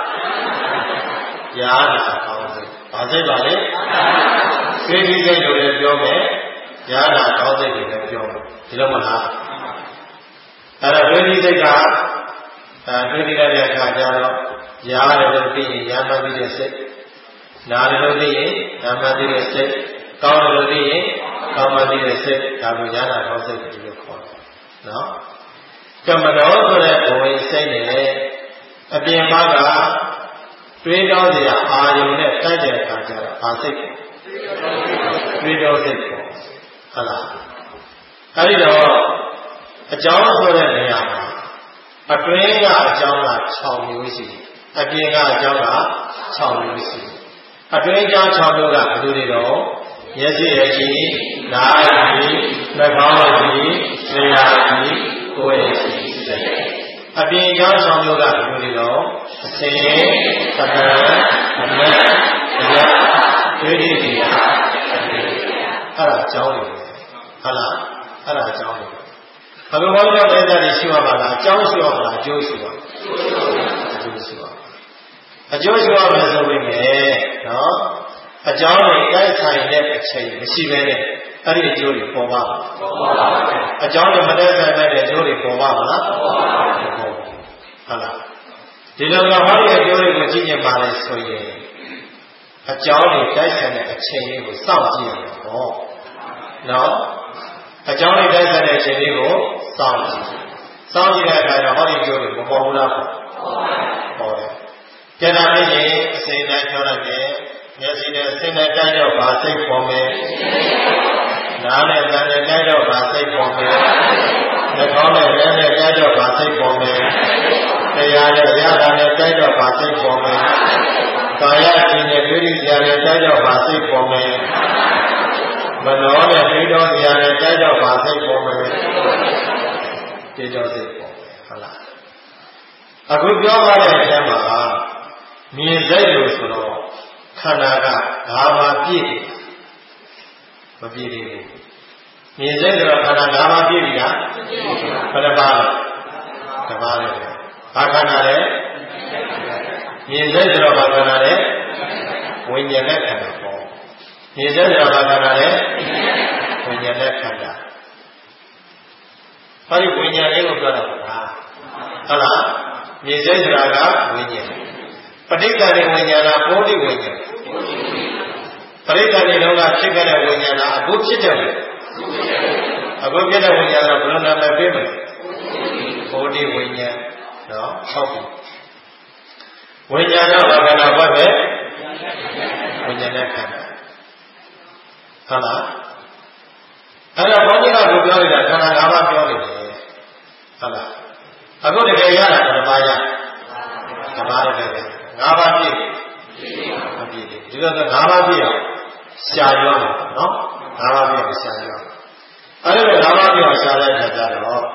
ရာနာကောင်းစိတ်ဘာစိတ်ပါလဲဝိသိစိတ်လို့လည်းပြောမယ်ရာနာကောင်းစိတ်လို့လည်းပြောမယ်ဒီလိုမလားအဲ့ဒါဝိသိစိတ်ကအဲတွေ့ကြတဲ့အခါကျတော့ရားတယ်လို့သိရင်ရားမှသိတဲ့စိတ်နားတယ်လို့သိရင်နားမှသိတဲ့စိတ်ကောင်းတယ်လို့သိရင်ကောင်းမှသိတဲ့စိတ်ဒါကိုရားနာကောင်းစိတ်လို့ခေါ်တယ်နော်ကမ္မတော်ဆိုတဲ့ဘဝစိတ်နဲ့အပြင်ဘက်ကတွေးတောစရာအာယုန်နဲ့တိုက်တဲ့အခါကျတော့ဘာစိတ်တွေးတောစိတ်ပေါ့ဟုတ်လားအဲဒီတော့အကြောင်းဆိုတဲ့နေရာမှာအတွင်းကအကြောင်းက၆မျိုးရှိတယ်အပြင်ကအကြောင်းက၆မျိုးရှိတယ်အတွင်းအကြောင်း၆မျိုးကဘယ်လိုတွေတော့မျက်စိရဲ့ရှိနားရဲ့ရှိနှာခေါင်းရဲ့ရှိလျှာရဲ့ရှိကိုယ်ရဲ့ရှိအပြင်အကြောင်း၆မျိုးကဘယ်လိုတွေတော့အစင်ရဲ့သက္ကရာအနက်တရားဒွေတိတရားအဲ့ဒါအကြောင်းတွေဟုတ်လားအဲ့ဒါအကြောင်းတွေအဘိဓမ္မာတဲ့တဲ့တွေရှိပါမလားအကြောင်းရှိပါမလားအကျိုးရှိပါအကျိုးရှိပါအကျိုးရှိပါမယ်ဆိုရင်နော်အကြောင်းတွေတိုက်ဆိုင်တဲ့အချိန်မရှိဘဲနဲ့အဲ့ဒီအကျိုးတွေပေါ်ပါ့မလားပေါ်ပါဘူးအကြောင်းတွေမတိုက်ဆိုင်တဲ့အကျိုးတွေပေါ်ပါမလားပေါ်ပါဘူးဟုတ်လားဒီလိုကဟောဒီအကျိုးတွေကိုကြည့်နေပါလေဆိုရင်အကြောင်းတွေတိုက်ဆိုင်တဲ့အချိန်လေးကိုစောင့်ကြည့်ရမယ်ဟောနော်အကြောင်းတွေတိုက်ဆိုင်တဲ့အချိန်လေးကိုစောင့်ကြည့်စောင့်ကြည့်တဲ့အခါကျတော့ဟောဒီကျိုးတွေမပေါ်ဘူးလားပေါ်ပေါ်တယ်ကျန်တာဖြစ်ရင်အစိမ့်တိုင်းပြောလိုက်တယ်မျက်စိနဲ့အစိမ့်နဲ့တိုက်တော့ဘာစိတ်ပေါ်မယ်နားနဲ့ကံနဲ့တိုက်တော့ဘာစိတ်ပေါ်မယ်နှာခေါင်းနဲ့လက်နဲ့တိုက်တော့ဘာစိတ်ပေါ်မယ်တရားနဲ့ရတာနဲ့တိုက်တော့ဘာစိတ်ပေါ်မယ်ကာယရှင်နဲ့ဒုတိယနဲ့တိုက်တော့ဘာစိတ်ပေါ်မယ်မနောနဲ့ဒိဋ္ဌောတရားနဲ့တိုက်တော့ဘာစိတ်ပေါ်မယ်ဒိဋ္ဌောစိတ်ပေါ်ဟုတ်လားအခုပြောရတဲ့အထဲမှာမြင်စိတ်လို့ဆိုတော့ခန္ဓာက၅ပါးပြည့်တယ်မပြည့်သေးဘူးမြင်စိတ်ဆိုတော့ခန္ဓာ၅ပါးပြည့်ပြီလားဘယ်နှပါးလဲတစ်ပါးလဲဘာခန္ဓာလဲမြင်စိတ်ဆိုတော့ဘာခန္ဓာလဲဝိညာဉ်နဲ့ခန္ဓာပေါ့မြင်စိတ်ဆိုတော့ဘာခန္ဓာလဲဝိညာဉ်နဲ့ခန္ဓာဘာလို့ဝိညာဉ်လေးကိုပြောတာလဲဟုတ်လားမြင်စိတ်ဆိုတာကဝိညာဉ်ပဋိက္ခဏိဝိညာဏဘောဓိဝိညာဉ်ပဋိက္ခဏိတော့ကဖြစ်ခဲ့တဲ့ဝိညာဏအခုဖြစ်တယ်အခုဖြစ်တဲ့ဝိညာဏကဘယ်လိုနာမည်ပေးမလဲဘောဓိဝိညာဉ်နော်ဟုတ်ပြီဝိညာဏဘာခန္ဓာဘာပဲဝိညာဉ်နဲ့ခန္ဓာဟုတ်လားအဲ့တော့ဘုန်းကြီးကကိုပြောနေတာခန္ဓာ၅ပါးပြောနေတယ်ဟုတ်လားအခုတကယ်ရတာဘယ်နှပါးရဓမ္မရတဲ့၅ပါးပြည့်မပြည့်ဒီလိုဆို၅ပါးပြည့်အောင်ရှားရောနော်၅ပါးပြည့်အောင်ရှားရောအဲ့ဒီ၅ပါးပြည့်အောင်ရှားတဲ့အခါကျတော့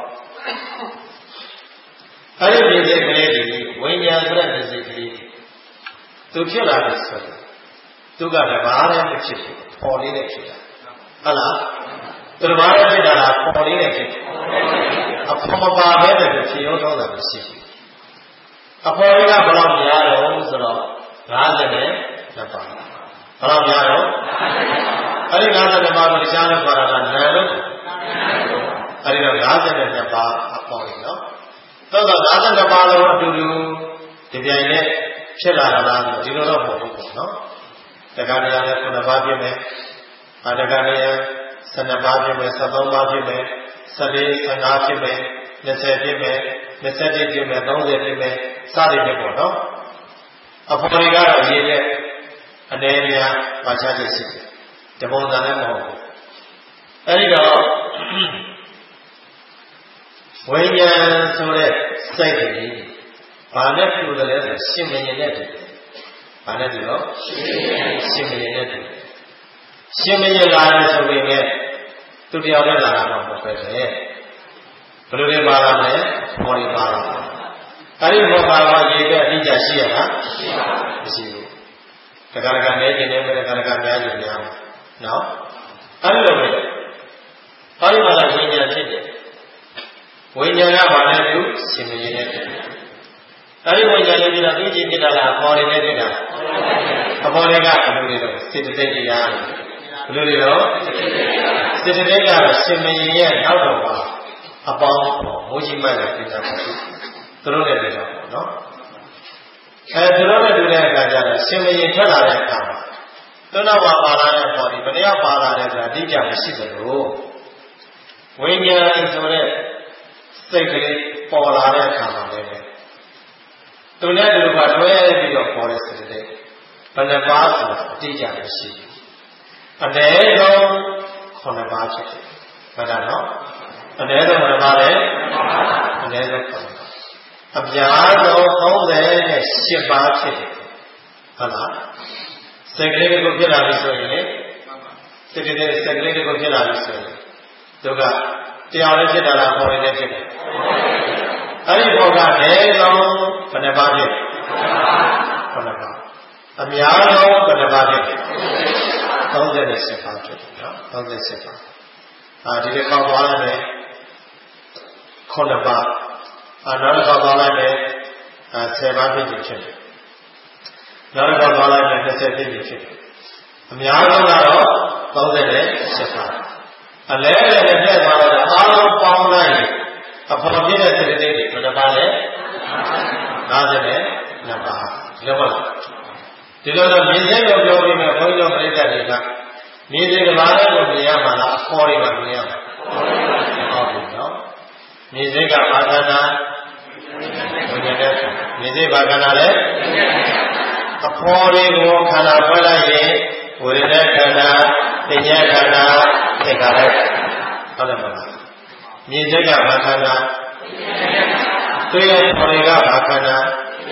အဲ့ဒီမြင်စိတ်ကလေးတွေဝိညာဉ်ဆိုတဲ့မြင်စိတ်ကလေးတွေသူဖြစ်လာတယ်ဆိုတော့သူကတဘာနဲ့မဖြစ်ဘူးပေါ်လေးနဲ့ဖြစ်တာဟုတ်လားသူတဘာနဲ့ဖြစ်တာလားပေါ်လေးနဲ့ဖြစ်တယ်အဖော်မပါပဲတဲ့ဖြစ်ရောတော့တာမရှိဘူးအဖော်လေးကဘယ်လောက်များတော့ဆိုတော့၅၀နဲ့နှစ်ပါးဘယ်လောက်များတော့အဲ့ဒီ၅၀နှစ်ပါးကိုတရားလို့ခေါ်တာကနာလို့အဲ့ဒီတော့၅၀နဲ့နှစ်ပါးအဖော်လေးနော်တော့တော့၅၀နှစ်ပါးလုံးအတူတူဒီပြိုင်နဲ့ဖြစ်လာတာလားဒီလိုတော့မဟုတ်ဘူးပေါ့နော်တက္ကရာနဲ့ခုနှစ်ပါးပြည့်မယ်အာတက္ကရာဆယ်နှစ်ပါးပြည့်မယ်ဆယ်သုံးပါးပြည့်မယ်ဆယ်လေးဆယ်ငါးပြည့်မယ်၂၀ပြည့်မယ်၂၁ပြည့်မယ်၃၀ပြည့်မယ်စသည်ဖြင့်ပေါ့နော်အဖော်တွေကတော့ရေးတဲ့အနေများပါချခြင်းရှိတယ်တပုံစံလည်းမဟုတ်ဘူးအဲဒီတော့ဝိညာဉ်ဆိုတဲ့စိတ်ကလေးဘာနဲ့ပြုတယ်လဲဆိုရှင်မင်းနဲ့တူတယ်ဘာနဲ့တူတော့ရှင်မင်းနဲ့တူရှင်မင်းလာတယ်ဆိုပေမဲ့သူတရားနဲ့လာတာတော့မဟုတ်ပဲဘယ်လိုလဲပါလာလဲမော်ရီပါလာအဲ့ဒီဘောပါလာရေးတဲ့အတိအကျရှိရလားမရှိဘူးတက္ကရာကနေခြင်းနဲ့တက္ကရာကများခြင်းများနော်အဲ့ဒီလိုပဲဘာလို့ပါလာဝိညာဉ်ဖြစ်တယ်ဝိညာဉ်ကဘာနဲ့တူရှင်မင်းနဲ့တူအဲ့ဒီဝိညာဉ်လေးပြီးတော့သူကြည့်ပြတာလားအပေါ်လေးနဲ့တွေ့တာအပေါ်လေးကဘယ်လိုလဲတော့စေတသိက်တရားဘယ်လိုလဲတော့စေတသိက်ကတော့ရှင်မင်းရဲ့နောက်တော်ပါအပေါင်းမိုးကြီးမိုက်တဲ့ပြတာပေါ့သူတို့နဲ့တွေ့တာပေါ့နော်အဲသူတို့နဲ့တွေ့တဲ့အခါကျတော့ရှင်မင်းထွက်လာတဲ့အခါမှာသူနောက်မှာပါလာတဲ့ပေါ်ဒီဘယ်နှယောက်ပါလာတဲ့ဆိုတာအတိအကျမရှိသလိုဝိညာဉ်ဆိုတဲ့စိတ်ကလေးပေါ်လာတဲ့အခါမှာလည်းသူနဲ့သူကတွဲပြီးတော့ပေါ်တဲ့စိတ်တွေဘယ်နှပါးဆိုတာအတိအကျမရှိဘူးအနည်းဆုံးခုနှစ်ပါးဖြစ်တယ်မှန်တာနော်အနည်းဆုံးဘယ်နှပါးလဲအနည်းဆုံးခုနှစ်ပါးအများဆုံးသုံးဆယ်နဲ့ရှစ်ပါးဖြစ်တယ်ဟုတ်လားစိတ်ကလေးကိုဖြစ်လာပြီဆိုရင်စိတ်ကလေးစိတ်ကလေးကိုဖြစ်လာပြီဆိုရင်သူကတရားလေးဖြစ်တာလားပေါ်ရင်လည်းဖြစ်တယ်အဲ့ဒီဘောကလည်းလုံးဘယ်နှပါးဖြစ်ဘယ်နှပါးအများဆုံးဘယ်နှပါးဖြစ်သုံးဆယ်နဲ့ရှစ်ပါးဖြစ်တယ်နော်သုံးဆယ်ရှစ်ပါးအာဒီတစ်ခါသွားလိုက်မယ်ခုနှစ်ပါးအာနောက်တစ်ခါသွားလိုက်မယ်အာဆယ်ပါးဖြစ်ဖြစ်တယ်နောက်တစ်ခါသွားလိုက်မယ်၂၀ဖြစ်ဖြစ်တယ်အများဆုံးကတော့သုံးဆယ်နဲ့ရှစ်ပါးအလဲလည်းနဲ့ပြတ်သွားတော့အားလုံးပေါင်းလိုက်အဖော်ပြတဲ့စေတသိက်တွေဘယ်နှပါလဲ၅၀နဲ့နှစ်ပါးဒီလိုပါဒီလိုတော့မြင်စိတ်ကိုပြောပြီးမှဘုန်းကြီးတို့ပြိဿတွေကမြင်စိတ်ကဘာလဲကိုမြင်ရမှာလားအဖော်တွေကမြင်ရမှာဟုတ်ပြီနော်မြင်စိတ်ကဘာခန္ဓာဝိညာဉ်နဲ့မြင်စိတ်ဘာခန္ဓာလဲအဖော်တွေကိုခန္ဓာဖွဲ့လိုက်ရင်ဝိညာဉ်ခန္ဓာပညာခန္ဓာသင်္ခါရဟုတ်တယ်မလားမြင်စိတ်ကဘာခန္ဓာတွေ့ရတဲ့ပေါ်တွေကဘာခန္ဓာ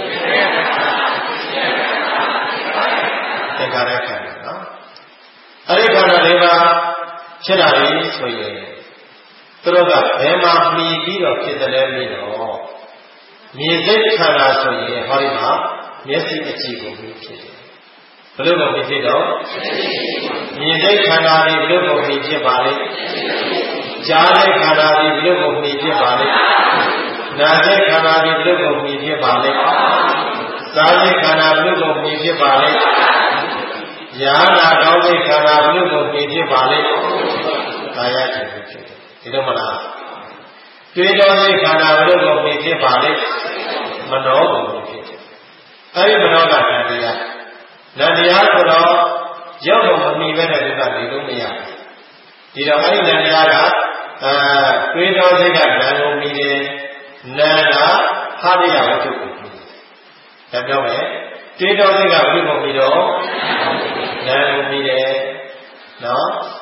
သင်္ခါရခန္ဓာနော်အဲ့ဒီခန္ဓာလေးပါဖြစ်လာပြီဆိုရင်သူတို့ကဘယ်မှာမှီပြီးတော့ဖြစ်တယ်လဲပြီးတော့မြင်စိတ်ခန္ဓာဆိုရင်ဟောဒီမှာမျက်စိအကြည့်ကိုမြင်ဖြစ်တယ်ဘယ်လိုလုပ်ဖြစ်တော့မြင်စိတ်ခန္ဓာတွေဘယ်လိုလုပ်ဖြစ်ပါလဲကြားတဲ့ခန္ဓာတွေဘယ်လိုကိုမှီဖြစ်ပါလဲနားတဲ့ခန္ဓာတွေဘယ်လိုကိုမှီဖြစ်ပါလဲစားတဲ့ခန္ဓာဘယ်လိုကိုမှီဖြစ်ပါလဲယာနာကောင်းတဲ့ခန္ဓာဘယ်လိုကိုမှီဖြစ်ပါလဲကာယခြေဖြစ်တယ်ဒီလိုမလားတွေ့တော်တဲ့ခန္ဓာဘယ်လိုကိုမှီဖြစ်ပါလဲမနောကိုဖြစ်တယ်အဲဒီမနောကတန်တရားနန္တရားဆိုတော့ရောက်တော့မမှီပဲတဲ့ဒီကနေလို့မရဘူးဒီတော့အဲ့ဒီနန္တရားကအဲတွေးတော်စိတ်ကနာကိုမိတယ်နာကဟာရိယဝတ္ထုကိုမိတယ်ဒါပြောမယ်တွေးတော်စိတ်ကဝိကိုမိတော့နာကိုမိတယ်နော်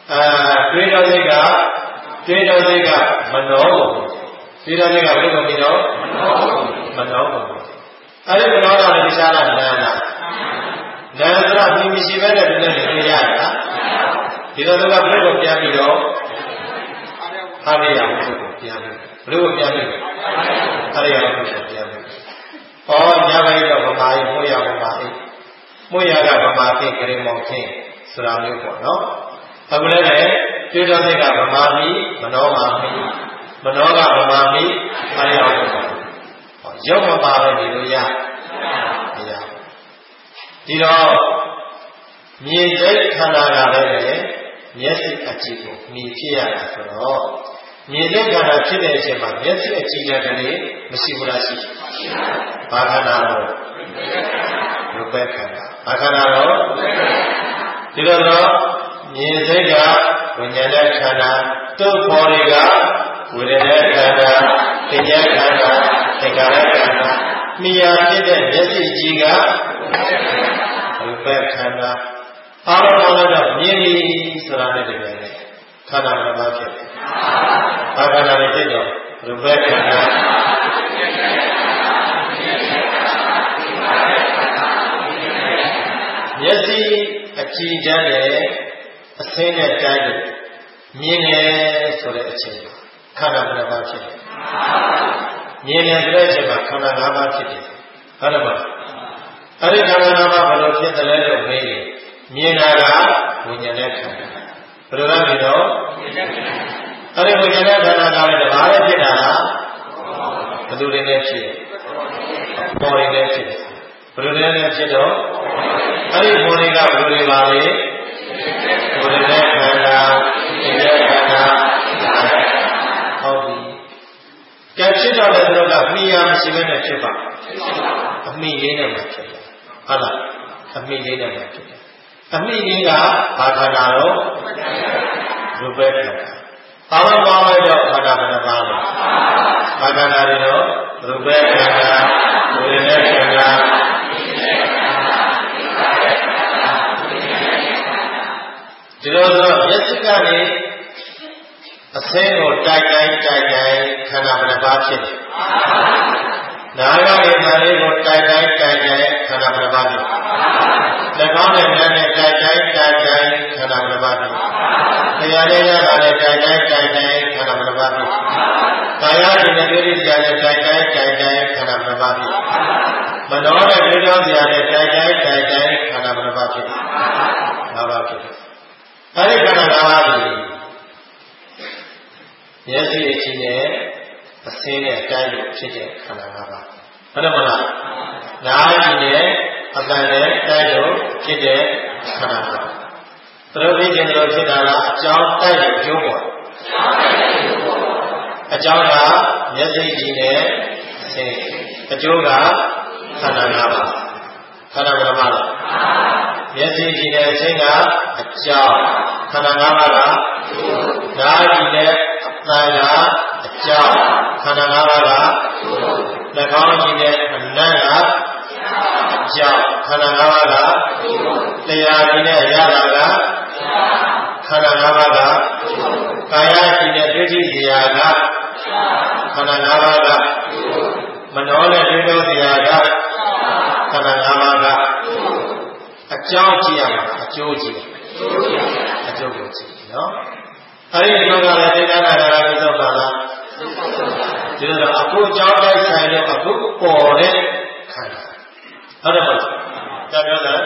အာတွေးတော်စိတ်ကတွေးတော်စိတ်ကမနောတွေးတော်စိတ်ကဘယ်လိုကုန်ပြီတော့မနောကုန်အဲ့ဒီမနောတာလည်းတရားလားနာလားနာဆိုတော့ဒီမရှိပဲနဲ့ဒီနဲ့နေရတာဒီတော့ကဘယ်လိုပြန်ပြီးတော့အားရအောင်ကိုပြန်ပြီးဘယ်လိုပြန်ပြီးအားရအောင်ကိုပြန်ပြီးဟောညပိုင်းတော့ဗမာကြီးမှုရဗမာကြီးမှုရကဗမာကြီးခရင်မောင်ချင်းဆိုတာမျိုးပေါ့နော်အခုလည်းကျွေးတော်စိတ်ကဗမာကြီးမနောမာကြီးမနောကဗမာကြီးအားရအောင်ဟောရုပ်မပါပဲဒီလိုရမရဒီတော့မြင်စိတ်ခန္ဓာကလည်းမျက်စိအကြည့်ကိုမြင်ဖြစ်ရတာဆိုတော့မြင်တဲ့ခန္ဓာဖြစ်တဲ့အချိန်မှာမျက်စိအကြည့်ရတဲ့လေမရှိဘူးလားရှိဘာခန္ဓာတော့ရုပ်ပဲခန္ဓာဘာခန္ဓာတော့ဒီလိုတော့မြင်စိတ်ကဝိညာဉ်နဲ့ခန္ဓာတုတ်ပေါ်တွေကဝေဒနာခန္ဓာသင်ညာခန္ဓာသင်္ခါရခန္ဓာမြင်ရဖြစ်တဲ့မျက်စိကြည့်ကရုပ်ပဲခန္ဓာအားလုံးပေါင်းတော့မြင်ပြီဆိုတာနဲ့တကယ်လေခန္ဓာတစ်ပါးဖြစ်တယ်။ဘာခန္ဓာတွေဖြစ်တော့ရူပခန္ဓာမျက်စိအကြည့်တတ်တဲ့အဆင်းနဲ့တိုင်းကိုမြင်တယ်ဆိုတဲ့အချိန်ခန္ဓာတစ်ပါးဖြစ်တယ်။မြင်တယ်ဆိုတဲ့အချိန်မှာခန္ဓာ၅ပါးဖြစ်တယ်။ဟုတ်တယ်မလား။အဲဒီခန္ဓာ၅ပါးဘယ်လိုဖြစ်တယ်လဲလို့မေးရင်မြင်တာကဝိညာဉ်နဲ့ခန္ဓာဘယ်လိုလဲပြီးတော့အဲဒီဝိညာဉ်နဲ့ခန္ဓာကလည်းဘာလဲဖြစ်တာလားဘယ်သူတွေနဲ့ဖြစ်ပေါ်ရည်နဲ့ဖြစ်ဘယ်လိုလဲနဲ့ဖြစ်တော့အဲဒီပေါ်ရည်ကဘယ်လိုလဲပါလဲဝိညာဉ်နဲ့ခန္ဓာဝိညာဉ်နဲ့ခန္ဓာဟုတ်ပြီကြဖြစ်တော့တဲ့တို့ကမိယာမရှိဘဲနဲ့ဖြစ်ပါအမိလေးနဲ့မှဖြစ်တယ်ဟုတ်လားအမိလေးနဲ့မှဖြစ်တယ်အမိလေးကဘာခန္ဓာတော့ရူပခန္ဓာဘာလို့ပေါင်းလိုက်တော့ခန္ဓာဘယ်နှပါးလဲဘာခန္ဓာတွေတော့ရူပခန္ဓာဝေဒနာခန္ဓာဒီလိုဆိုမျက်စိကနေအစင်းကိုတိုက်တိုင်းတိုက်တိုင်းခန္ဓာဘယ်နှပါးဖြစ်လဲနားကနေနားလေးကိုတိုက်တိုင်းတိုက်တိုင်းခန္ဓာဘယ်နှပါးဖြစ်လဲ၎င်းနဲ့နားနဲ့တိုက်တိုင်းတိုက်တိုင်းခန္ဓာဘယ်နှပါးဖြစ်လဲတရားလေးရတာနဲ့တိုက်တိုင်းတိုက်တိုင်းခန္ဓာဘယ်နှပါးဖြစ်ကာယဒီနဲ့ဒိဋ္ဌိစရာနဲ့တိုက်တိုင်းတိုက်တိုင်းခန္ဓာဘယ်နှပါးဖြစ်မနောနဲ့ဒိဋ္ဌိစရာနဲ့တိုက်တိုင်းတိုက်တိုင်းခန္ဓာဘယ်နှပါးဖြစ်၅ပါးဖြစ်အဲဒီခန္ဓာ၅ပါးကိုမျက်စိအကြည့်နဲ့အစင်းနဲ့အတိုင်းကိုဖြစ်တဲ့ခန္ဓာ၅ပါးဟုတ်တယ်မလားနားကြည့်နဲ့အတန်နဲ့တိုက်ကိုဖြစ်တဲ့ခန္ဓာ၅ပါးသူတို့ဖြစ်ခြင်းတို့ဖြစ်တာကအကြောင်းတိုက်ကိုကျိုးပေါ်အကြောင်းကမျက်စိကြည့်နဲ့အစင်းအကျိုးကခန္ဓာ၅ပါးခန္ဓာဘယ်ပါလဲမျက်စိကြည့်တဲ့အစင်းကအကြောင်းခန္ဓာ၅ပါးကနားကြည့်တဲ့အတန်ကအကြောင်းခန္ဓာ၅ပါးကနှာခေါင်းကြည့်တဲ့အနံ့ကအကြောင်းခန္ဓာ၅ပါးကတရားကြည့်တဲ့ရတာကခန္ဓာ၅ပါးကကာယကြည့်တဲ့ဒိဋ္ဌိဇရာကခန္ဓာ၅ပါးကမနောနဲ့ဒိဋ္ဌိဇရာကခန္ဓာ၅ပါးကအကြောင်းကြည့်ရမှာအကျိုးကြည့်အကျိုးကိုကြည့်နော်အဲဒီအကျိုးကလည်းသိက္ခာနာကလည်းသုတ်ပါလားဒီလိုအခုအကြောင်းတိုက်ဆိုင်တဲ့အခုပေါ်တဲ့ခန္ဓာဟုတ်တယ်မဟုတ်လားပြောတာ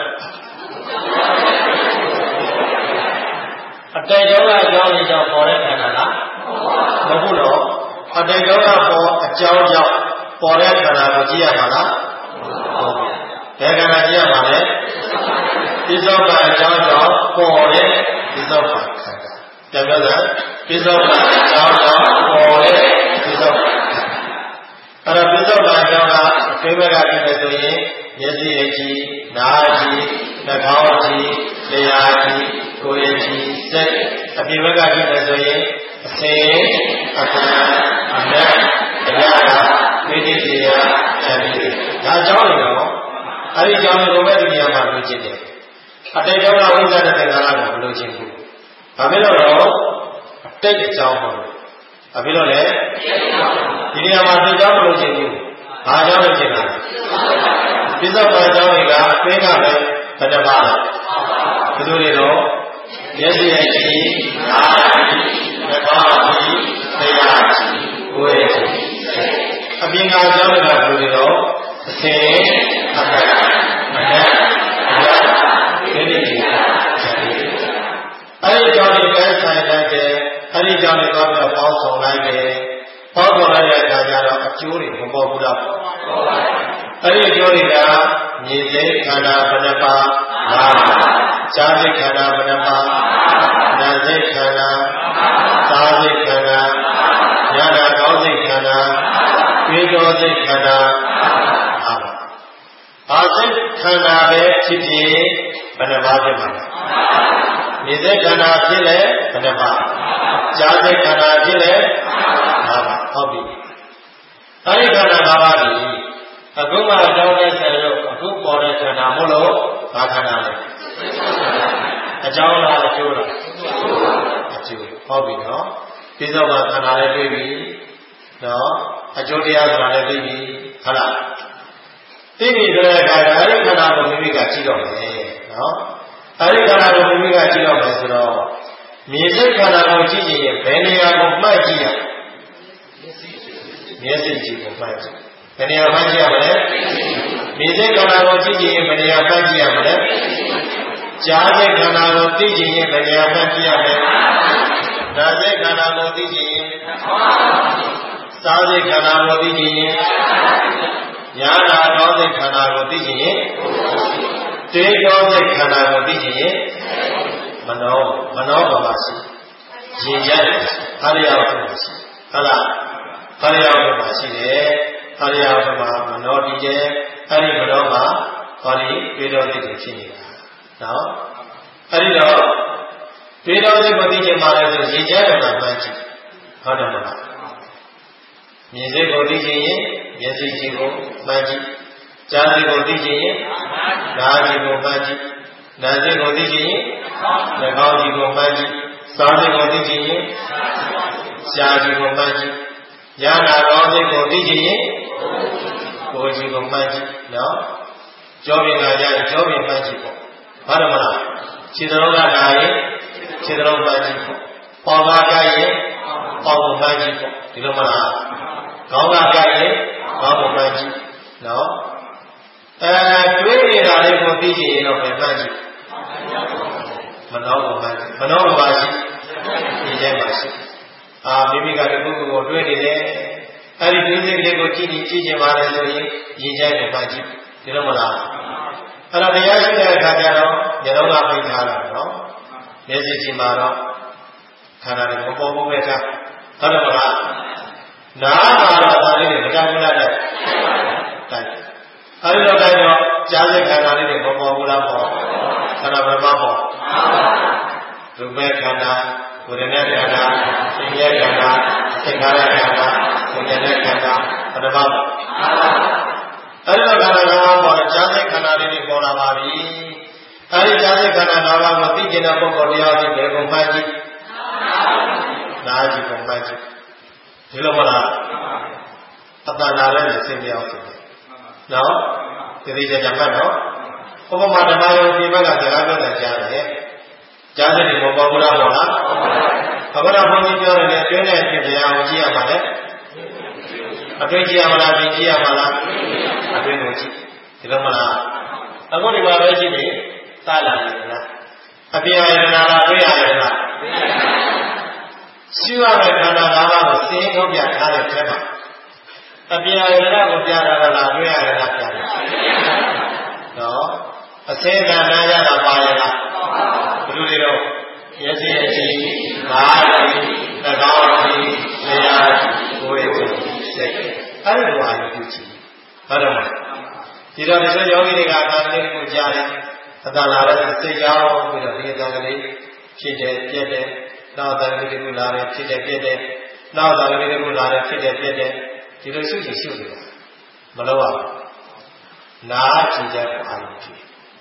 အတေကျောင်းကအကြောင်းလေးကြောင့်ပေါ်တဲ့ခန္ဓာလားမဟုတ်တော့အတေကျောင်းကပေါ်အကြောင်းကြောင့်ပေါ်တဲ့ခန္ဓာကိုကြည့်ရမှာလားဟုတ်ပါဘယ်ခန္ဓာကြည့်ရမှာလဲဒီသောတာအကြောင်းကြောင့်ပေါ်တဲ့ဒီသောတာခန္ဓာပြောပြောတာဒီသောတာအကြောင်းကြောင့်ပေါ်တဲ့ဒီသောတာအဲ့တော့ဒီသောတာအကြောင်းကအသိဘက်ကကြည့်မယ်ဆိုရင်မျက်စိအကြည့်နားအကြည့်နှာခေါင်းအကြည့်လျှာအကြည့်ကိုယ်အကြည့်စိတ်အပြင်ဘက်ကကြည့်မယ်ဆိုရင်အစင်းအတန်အနံ့အရာဒိဋ္ဌိတရားအပြီးဒါအကြောင်းတွေတော့အဲ့ဒီအကြောင်းတွေကိုပဲဒီနေရာမှာပြောချင်တယ်အတေကျောင်းကဝိဇ္ဇာနဲ့သင်္ခါရကိုမလို့ချင်းဘူးဘာဖြစ်လို့တော့တိတ်အကြောင်းပေါ့ဘာဖြစ်လို့လဲဒီနေရာမှာတိတ်ကြောင်းမလို့ချင်ဘူးဘာကြောင့်လဲချင်တာပြစ္ဆုတ်ပန်ကြောင်းတွေကအပင်းကပဲဘယ်နှပါလဲဘယ်လိုလဲတော့မျက်စိရဲ့ရှိနားနှာခေါင်းရှိတရားရှိကိုယ်ရှိအပြင်ကအကြောင်းတွေကဘယ်လိုလဲတော့အစင်အကတ်အနက်အရဒီနေ့ဒီအဲ့ဒီကြောင့်ဒီကဲဆိုင်လိုက်တယ်အဲ့ဒီကြောင့်ဒီတော့ပေါင်းဆောင်လိုက်တယ်ပေါင်းဆောင်လိုက်တဲ့အခါကျတော့အကျိုးတွေမပေါ်ဘူးလားအဲ့ဒီအကျိုးတွေကမြေစိတ်ခန္ဓာဘယ်နှပါလားဈာစိတ်ခန္ဓာဘယ်နှပါနာစိတ်ခန္ဓာသာစိတ်ခန္ဓာဉာဏ်ကောင်းစိတ်ခန္ဓာပြေတော်စိတ်ခန္ဓာအားပါအာစိတ်ခန္ဓာပဲဖြစ်ဖြစ်ဘယ်နှပါဖြစ်မှာလဲမြေစိတ်ခန္ဓာဖြစ်လဲဘယ်နှပါဈာစိတ်ခန္ဓာဖြစ်လဲဟာပါဟုတ်ပြီအဲ့ဒီခန္ဓာ၅ပါးဒီအခုမှအကြောင်းနဲ့ဆက်လို့အခုပေါ်တဲ့ခန္ဓာမို့လို့ဘာခန္ဓာလဲအကြောင်းလားအကျိုးလားအကျိုးဟုတ်ပြီနော်ပြစ္ဆုတ်ကခန္ဓာလည်းတွေ့ပြီနော်အကျိုးတရားဆိုတာလည်းသိပြီဟုတ်လားသိပြီဆိုတဲ့အခါအဲ့ဒီခန္ဓာကိုမိမိကကြည့်တော့မယ်နော်အဲ့ဒီခန္ဓာကိုမိမိကကြည့်တော့မယ်ဆိုတော့မြေစိတ်ခန္ဓာကိုကြည့်ကြည့်ရင်ဘယ်နေရာကိုမှတ်ကြည့်ရမျက်စိကြည့်ကိုမှတ်ကြည့်ဘယ်နေရာမှတ်ကြည့်ရမလဲမြေစိတ်ခန္ဓာကိုကြည့်ကြည့်ရင်ဘယ်နေရာမှတ်ကြည့်ရမလဲကြားစိတ်ခန္ဓာကိုသိကြည့်ရင်ဘယ်နေရာမှတ်ကြည့်ရမလဲနာစိတ်ခန္ဓာကိုသိကြည့်ရင်စားစိတ်ခန္ဓာကိုသိကြည့်ရင်ညာနာကောင်းစိတ်ခန္ဓာကိုသိကြည့်ရင်တေကောစိတ်ခန္ဓာကိုသိကြည့်ရင်မနောမနောဘဝရှိရင်ရတဲ့ဟာရယောဘဝရှိဟုတ်လားဟာရယောဘဝရှိတယ်ဟာရယောဘဝမနောတည်တယ်အဲ့ဒီမနောမှာဟောဒီပေတော်စိတ်ကိုဖြစ်နေတာနော်အဲ့ဒီတော့ပေတော်စိတ်ကိုသိချင်ပါလေဆိုရင်ကြတဲ့မှာမှန်းကြည့်ဟုတ်တယ်မလားမြင်စိတ်ကိုသိချင်ရင်မျက်စိကြည့်ကိုမှန်းကြည့်ကြားစိတ်ကိုသိချင်ရင်နားကြည့်ကိုမှန်းကြည့်နားစိတ်ကိုသိချင်ရင်နှာခေါင်းကြည့်ကိုမှန်းကြည့်စားစိတ်ကိုသိချင်ရင်ရှားကြည့်ကိုမှန်းကြည့်ဉာဏ်နာကောင်းစိတ်ကိုသိချင်ရင်ကိုယ်ကြည့်ကိုမှန်းကြည့်နော်ကြောပြင်ကကြရင်ကြောပြင်မှန်းကြည့်ပေါ့ဟုတ်တယ်မလားခြေတော်ကနာရင်ခြေတော်မှန်းကြည့်ပေါ့ပေါင်ကကြရင်ပေါင်ကိုမှန်းကြည့်ပေါ့ဒီလိုမလားခေါင်းကကြရင်ခေါင်းကိုမှန်းကြည့်နော်အဲတွေးနေတာလေးကိုသိချင်ရင်တော့ပဲမှန်းကြည့်မနောကမှန်းကြည့်မနောကပါရှိဒီထဲမှာရှိအာမိမိကတခုခုကိုတွေးနေတယ်အဲ့ဒီတွေးစိတ်ကလေးကိုကြည့်ကြည့်ကြည့်ချင်ပါတယ်ဆိုရင်ရင်ကျဲနဲ့မှန်းကြည့်ဒီလိုမလားအဲ့တော့တရားရှိတဲ့အခါကျတော့ဉာဏ်တော်ကဖိတ်ထားတာနော်မျက်စိကြည့်မှာတော့ခန္ဓာတွေမပေါ်ဘူးပဲကဟုတ်တယ်မလားနားမှာတော့ဒါလေးတွေမကြဘူးလားတဲ့တိုက်အဲဒီတော့တိုက်တော့ကြားစိတ်ခန္ဓာလေးတွေမပေါ်ဘူးလားပေါ့ခန္ဓာဘယ်မှာပေါ့ရူပခန္ဓာဝေဒနာခန္ဓာသင်္ညာခန္ဓာသင်္ခါရခန္ဓာဝိညာဉ်ခန္ဓာဘယ်မှာပေါ့အဲဒီတော့ခန္ဓာ၅ပါးပေါ်ကြားစိတ်ခန္ဓာလေးတွေပေါ်လာပါပြီအဲဒီကြားစိတ်ခန္ဓာ၅ပါးကိုသိကျင်တဲ့ပုဂ္ဂိုလ်တရားတွေဘယ်ကိုမှန်းကြည့်နားကြည့်ကိုမှန်းကြည့်ဒီလိုမလားအတ္တနာလည်းသိသိအောင်ဆိုတယ်နော်ဒီဒီကြကြမှတ်တော့ဥပမာဓမ္မယောဒီဘက်ကစကားပြောတာကြားတယ်ကြားတဲ့ဒီဘောပေါ်ဘူးလားပေါ့လားဘဂဝါဘုန်းကြီးပြောတယ်အတွင်းနဲ့အပြင်တရားကိုကြည့်ရမှာလေအတွင်းကြည့်ရမလားပြင်ကြည့်ရမှာလားအတွင်းကိုကြည့်ဒီလိုမလားအခုဒီမှာပဲကြည့်နေသလာနေလားအပြင်ရတနာလားအတွင်းရတနာရှိရတဲ့ခန္ဓာ၅ပါးကိုသိရင်ထုတ်ပြထားတဲ့ထဲမှာအပြင်ရတနာကိုပြတာလားအတွင်းရတနာပြတယ်နော်အစင်းကနာရတာပါရလားဘယ်လိုလဲတော့မျက်စိအကြည့်နားကြည့်နှာခေါင်းကြည့်လျှာကိုယ်ကြည့်စိတ်အဲ့ဒီလိုအားဖြင့်ကြည့်ဟုတ်တယ်မလားဒီတော့ဒီလိုယောဂီတွေကအတန်လေးကိုကြားတယ်အတန်လာတဲ့စိတ်ကြောင်းပြီးတော့ဒီအတန်ကလေးဖြစ်တယ်ပြက်တယ်နောက်အတန်ကလေးကလာတယ်ဖြစ်တယ်ပြက်တယ်နောက်အတန်ကလေးကလာတယ်ဖြစ်တယ်ပြက်တယ်ဒီလိုရှုချင်ရှုနေတာမလုပ်ရဘူးနားကြည့်တဲ့အားဖြင့်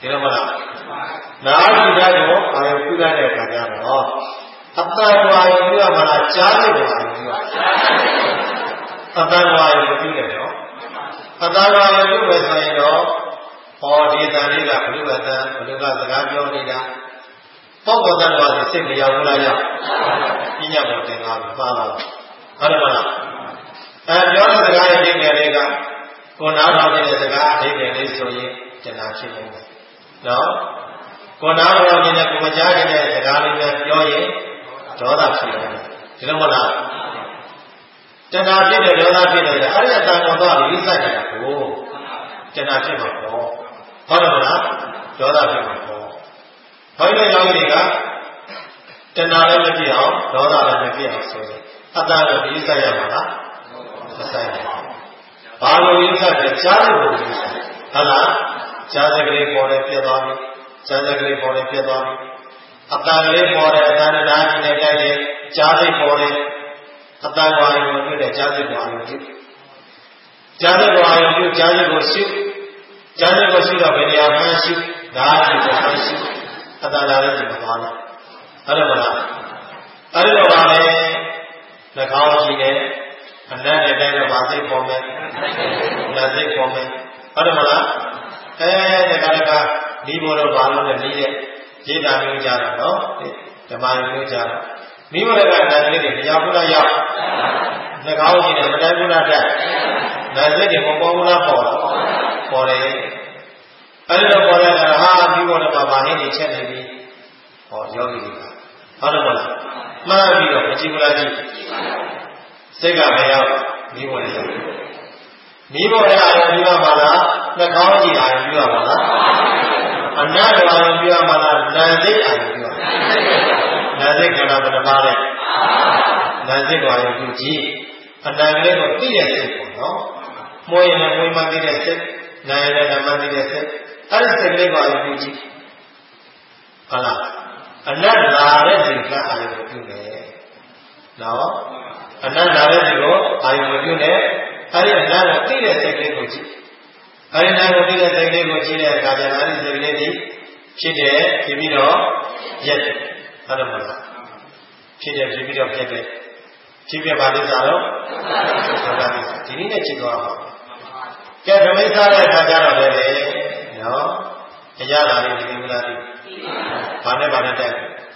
ဒီလိုမလားနားကြည့်တဲ့ကိုအာယုပြုလိုက်တဲ့အခါကျတော့အတ္တဝါယုပြုရမှာလားကြားတဲ့ကိုအာယုပြုရအတ္တဝါယုပြုတယ်နော်အတ္တဝါယုပြုမယ်ဆိုရင်တော့ဟောဒီတန်လေးကဘုလူကတန်ဘုလူကစကားပြောနေတာပုဂ္ဂိုလ်တန်တော်စိတ်မရောက်ဘူးလားရောက်ပညာပေါ်တင်လာပါပါဟုတ်တယ်မလားအဲပြောတဲ့စကားရဲ့အဓိပ္ပာယ်လေးကကိုနားထောင်နေတဲ့စကားအဓိပ္ပာယ်လေးဆိုရင်တဏှာဖြစ်နေတယ်နော်ကိုနားထောင်နေတဲ့ကိုမကြားတဲ့စကားလေးပဲပြောရင်ဒေါသဖြစ်တယ်ဒီလိုမလားတဏှာဖြစ်တဲ့ဒေါသဖြစ်တယ်အဲ့ဒီအတန်တော်တော့ဒီစိုက်နေတာကိုတဏှာဖြစ်မှာပေါ့ဟုတ်တယ်မလားဒေါသဖြစ်မှာပေါ့ဘုန်းကြီးတို့ယောဂီတွေကတဏှာလည်းမဖြစ်အောင်ဒေါသလည်းမဖြစ်အောင်ဆိုရင်အတ္တကိုဒီစိုက်ရမှာလားမစိုက်ဘူးဘာလို့ဒီစိုက်လဲကြားလို့ဒီစိုက်ဟုတ်လားကြားစကလေးပေါ်တယ်ပြတ်သွားပြီကြားစကလေးပေါ်တယ်ပြတ်သွားပြီအတ္တကလေးပေါ်တယ်အတ္တနဲ့ဓာတ်နဲ့တိုက်တယ်ကြားစိတ်ပေါ်တယ်အတ္တဝါယုံပြုတဲ့ကြားစိတ်ဝါယုံပြုကြားစိတ်ဝါယုံပြုကြားစိတ်ကိုရှုကြားစိတ်ကိုရှုတော့ဘယ်နေရာမှရှုဓာတ်ကိုမှရှုအတ္တလာလည်းဒီမှာပါလားဟုတ်တယ်မလားအဲ့ဒီတော့ပါလေနှာခေါင်းကြည့်တယ်အနတ်နဲ့တိုင်းတော့ဗာစိတ်ပေါ်မယ်လက်စိတ်ပေါ်မယ်ဟုတ်တယ်မလားအဲဒါကလည်းဒီဘောတော့ဘာလို့လဲပြီးတဲ့ခြေတာမျိုးကြတာနော်ဓမ္မမျိုးကြတာမိဘကနာစိတ်တွေတရားဘုရားရောက်နှာခေါင်းကြည့်တယ်မတိုင်းဘုရားတက်နာစိတ်တွေမပေါ်ဘူးလားပေါ်ပေါ်တယ်အဲ့လိုပေါ်တဲ့အခါဟာမိဘောတော့ဗာဟင်းတွေချက်နေပြီဟောယောဂီတွေကဟုတ်တယ်မလားမှားပြီးတော့မကြည့်ဘူးလားကြည့်စိတ်ကမရောက်မိဘောလည်းရောက်မိဘောလည်းအာရုံပြုရမှာလားနှာခေါင်းကြည့်အာရုံပြုရမှာလားအနတ်အာရုံပြုရမှာလားနာစိတ်အာရုံပြုရမှာနာစိတ်ခန္ဓာပထမနဲ့နာစိတ်အာရုံပြုကြည့်အတန်ကလေးကိုသိတဲ့စိတ်ပေါ့နော်မွေးရင်မွေးမှသိတဲ့စိတ်နာရင်လည်းဓမ္မသိတဲ့စိတ်အဲ့ဒီစိတ်လေးကိုအာရုံပြုကြည့်ဟုတ်လားအနတ်လာတဲ့စိတ်ကအာရုံပြုတယ်နော်အနတ်လာတဲ့စိတ်ကိုအာရုံပြုတယ်အဲ့ဒီအနတ်ကိုသိတဲ့စိတ်လေးကိုကြည့်အဲ့ဒီအနတ်ကိုသိတဲ့စိတ်လေးကိုကြည့်တဲ့အခါကျတော့အဲ့ဒီစိတ်လေးကြီးဖြစ်တယ်ဖြစ်ပြီးတော့ရက်တယ်ဟုတ်တယ်မလားဖြစ်တယ်ဖြစ်ပြီးတော့ပြတ်တယ်ဖြစ်ပြပါလိမ့်စားတော့ဒီနည်းနဲ့ကြည့်သွားအောင်ကဲဓမ္မိစားတဲ့အခါကျတော့လည်းနော်အရာလာလေးဒီလိုလားဒီဘာနဲ့ဘာနဲ့တိုက်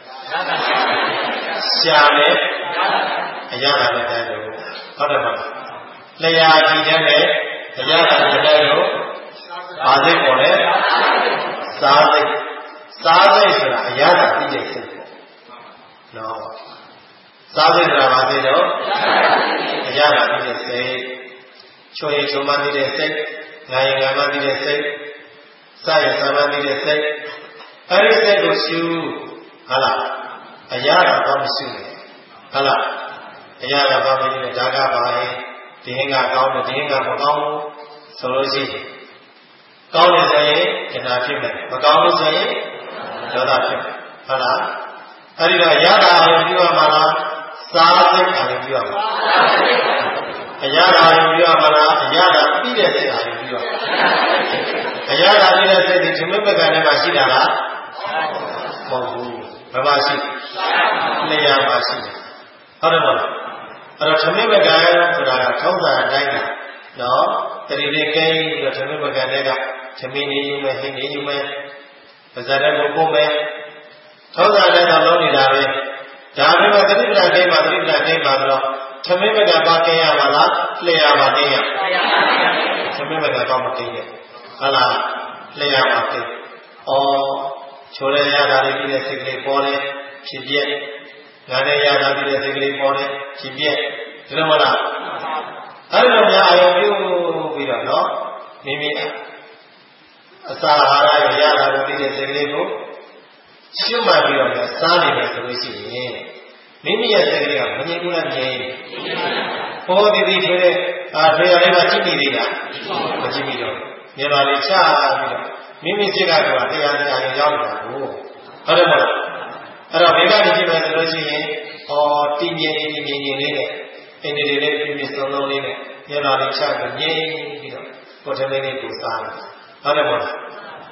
ရှာနဲ့အရာလာနဲ့တိုက်လို့ဟုတ်တယ်မလားလျှာကြည့်တဲ့နဲ့အရာလာနဲ့တိုက်လို့ဘာစိတ်ပေါ်လဲစားစိတ်စားစိတ်ဆိုတာအရာလာသိတဲ့စိတ်ပေါ့နော်စားစိတ်ဆိုတာဘာစိတ်တော့အရာလာသိတဲ့စိတ်ချိုးရင်ချိုးမှသိတဲ့စိတ်ငါရင်ငါမှသိတဲ့စိတ်စားရင်စားမှသိတဲ့စိတ်အဲဒီစိတ်ကိုရှုဟုတ်လားအရာလာတော့မရှိဘူးဟုတ်လားအရာလာတော့မရှိဘူးဒါကပါရင်ဒီဟင်းကကောင်းတယ်ဒီဟင်းကမကောင်းဘူးဆိုလို့ရှိရင်ကောင်းတယ်ဆိုရင်ကျနာဖြစ်မယ်မကောင်းလို့ဆိုရင်ဒေါသဖြစ်မယ်ဟုတ်လားအဲဒီတော့ရတာအောင်ပြုရမှာလားစားစိတ်အောင်ပြုရမှာအရာတာအောင်ပြုရမှာလားအရာတာပြီးတဲ့စိတ်အောင်ပြုရမှာအရာတာပြီးတဲ့စိတ်ဒီဇမဘကနဲ့မှရှိတာလားမဟုတ်ဘူးဘယ်မှာရှိနေရာမှာရှိတယ်ဟုတ်တယ်မဟုတ်လားအဲ့တော့ဇမဘကဆိုတာကထောက်တာအတိုင်းကနော်တတိလေးကိန်းပြီးတော့ဇမဘကနဲ့ကသမင်းနေယူမယ်ဟင်းနေယူမယ်ပါဇာတဲ့ကိုပို့မယ်ထောက်တာလည်းတော့လုံးနေတာပဲဒါပေမဲ့တတိပ္ပံကိန်းမှာတတိပ္ပံကိန်းမှာတော့သမင်းဘကပါကိန်းရပါလားလျှရပါကိန်းရသမင်းဘကတော့မကိန်းနဲ့ဟုတ်လားလျှရပါကိန်းဩချိုးရရတာလေးပြီးတဲ့စိတ်ကလေးပေါ်တယ်ဖြစ်ပြက်ငါနဲ့ရတာပြီးတဲ့စိတ်ကလေးပေါ်တယ်ဖြစ်ပြက်ဒီလိုမလားအဲ့လိုများအာရုံပြုပြီးတော့နော်မိမိအစာအာဟာရရတာပြီးတဲ့စိတ်ကလေးကိုရှုမှတ်ပြီးတော့စားနေတယ်ဆိုလို့ရှိရင်မိမိရဲ့စိတ်ကလေးကမငြိမ်ဘူးလားငြိမ်ဟောဒီဒီဆိုတဲ့အာဖေရလေးကကြည့်နေသေးတာမကြည့်ပြီးတော့မြင်ပါလေချပြီးတော့မိမိစိတ်ကတော့တရားတရားရောက်နေတာကိုဟုတ်တယ်မဟုတ်အဲ့တော့ဘယ်ကနေကြည့်မယ်ဆိုလို့ရှိရင်ဟောတည်ငြိမ်တည်ငြိမ်လေးနဲ့အင်းဒီလေးပြည့်ပြည့်စုံစုံလေးနဲ့မြင်ပါလေချပြီးငြိမ်ပြီးတော့ကိုယ်ထမင်းလေးကိုစားတယ်ဟုတ်တယ်မဟုတ်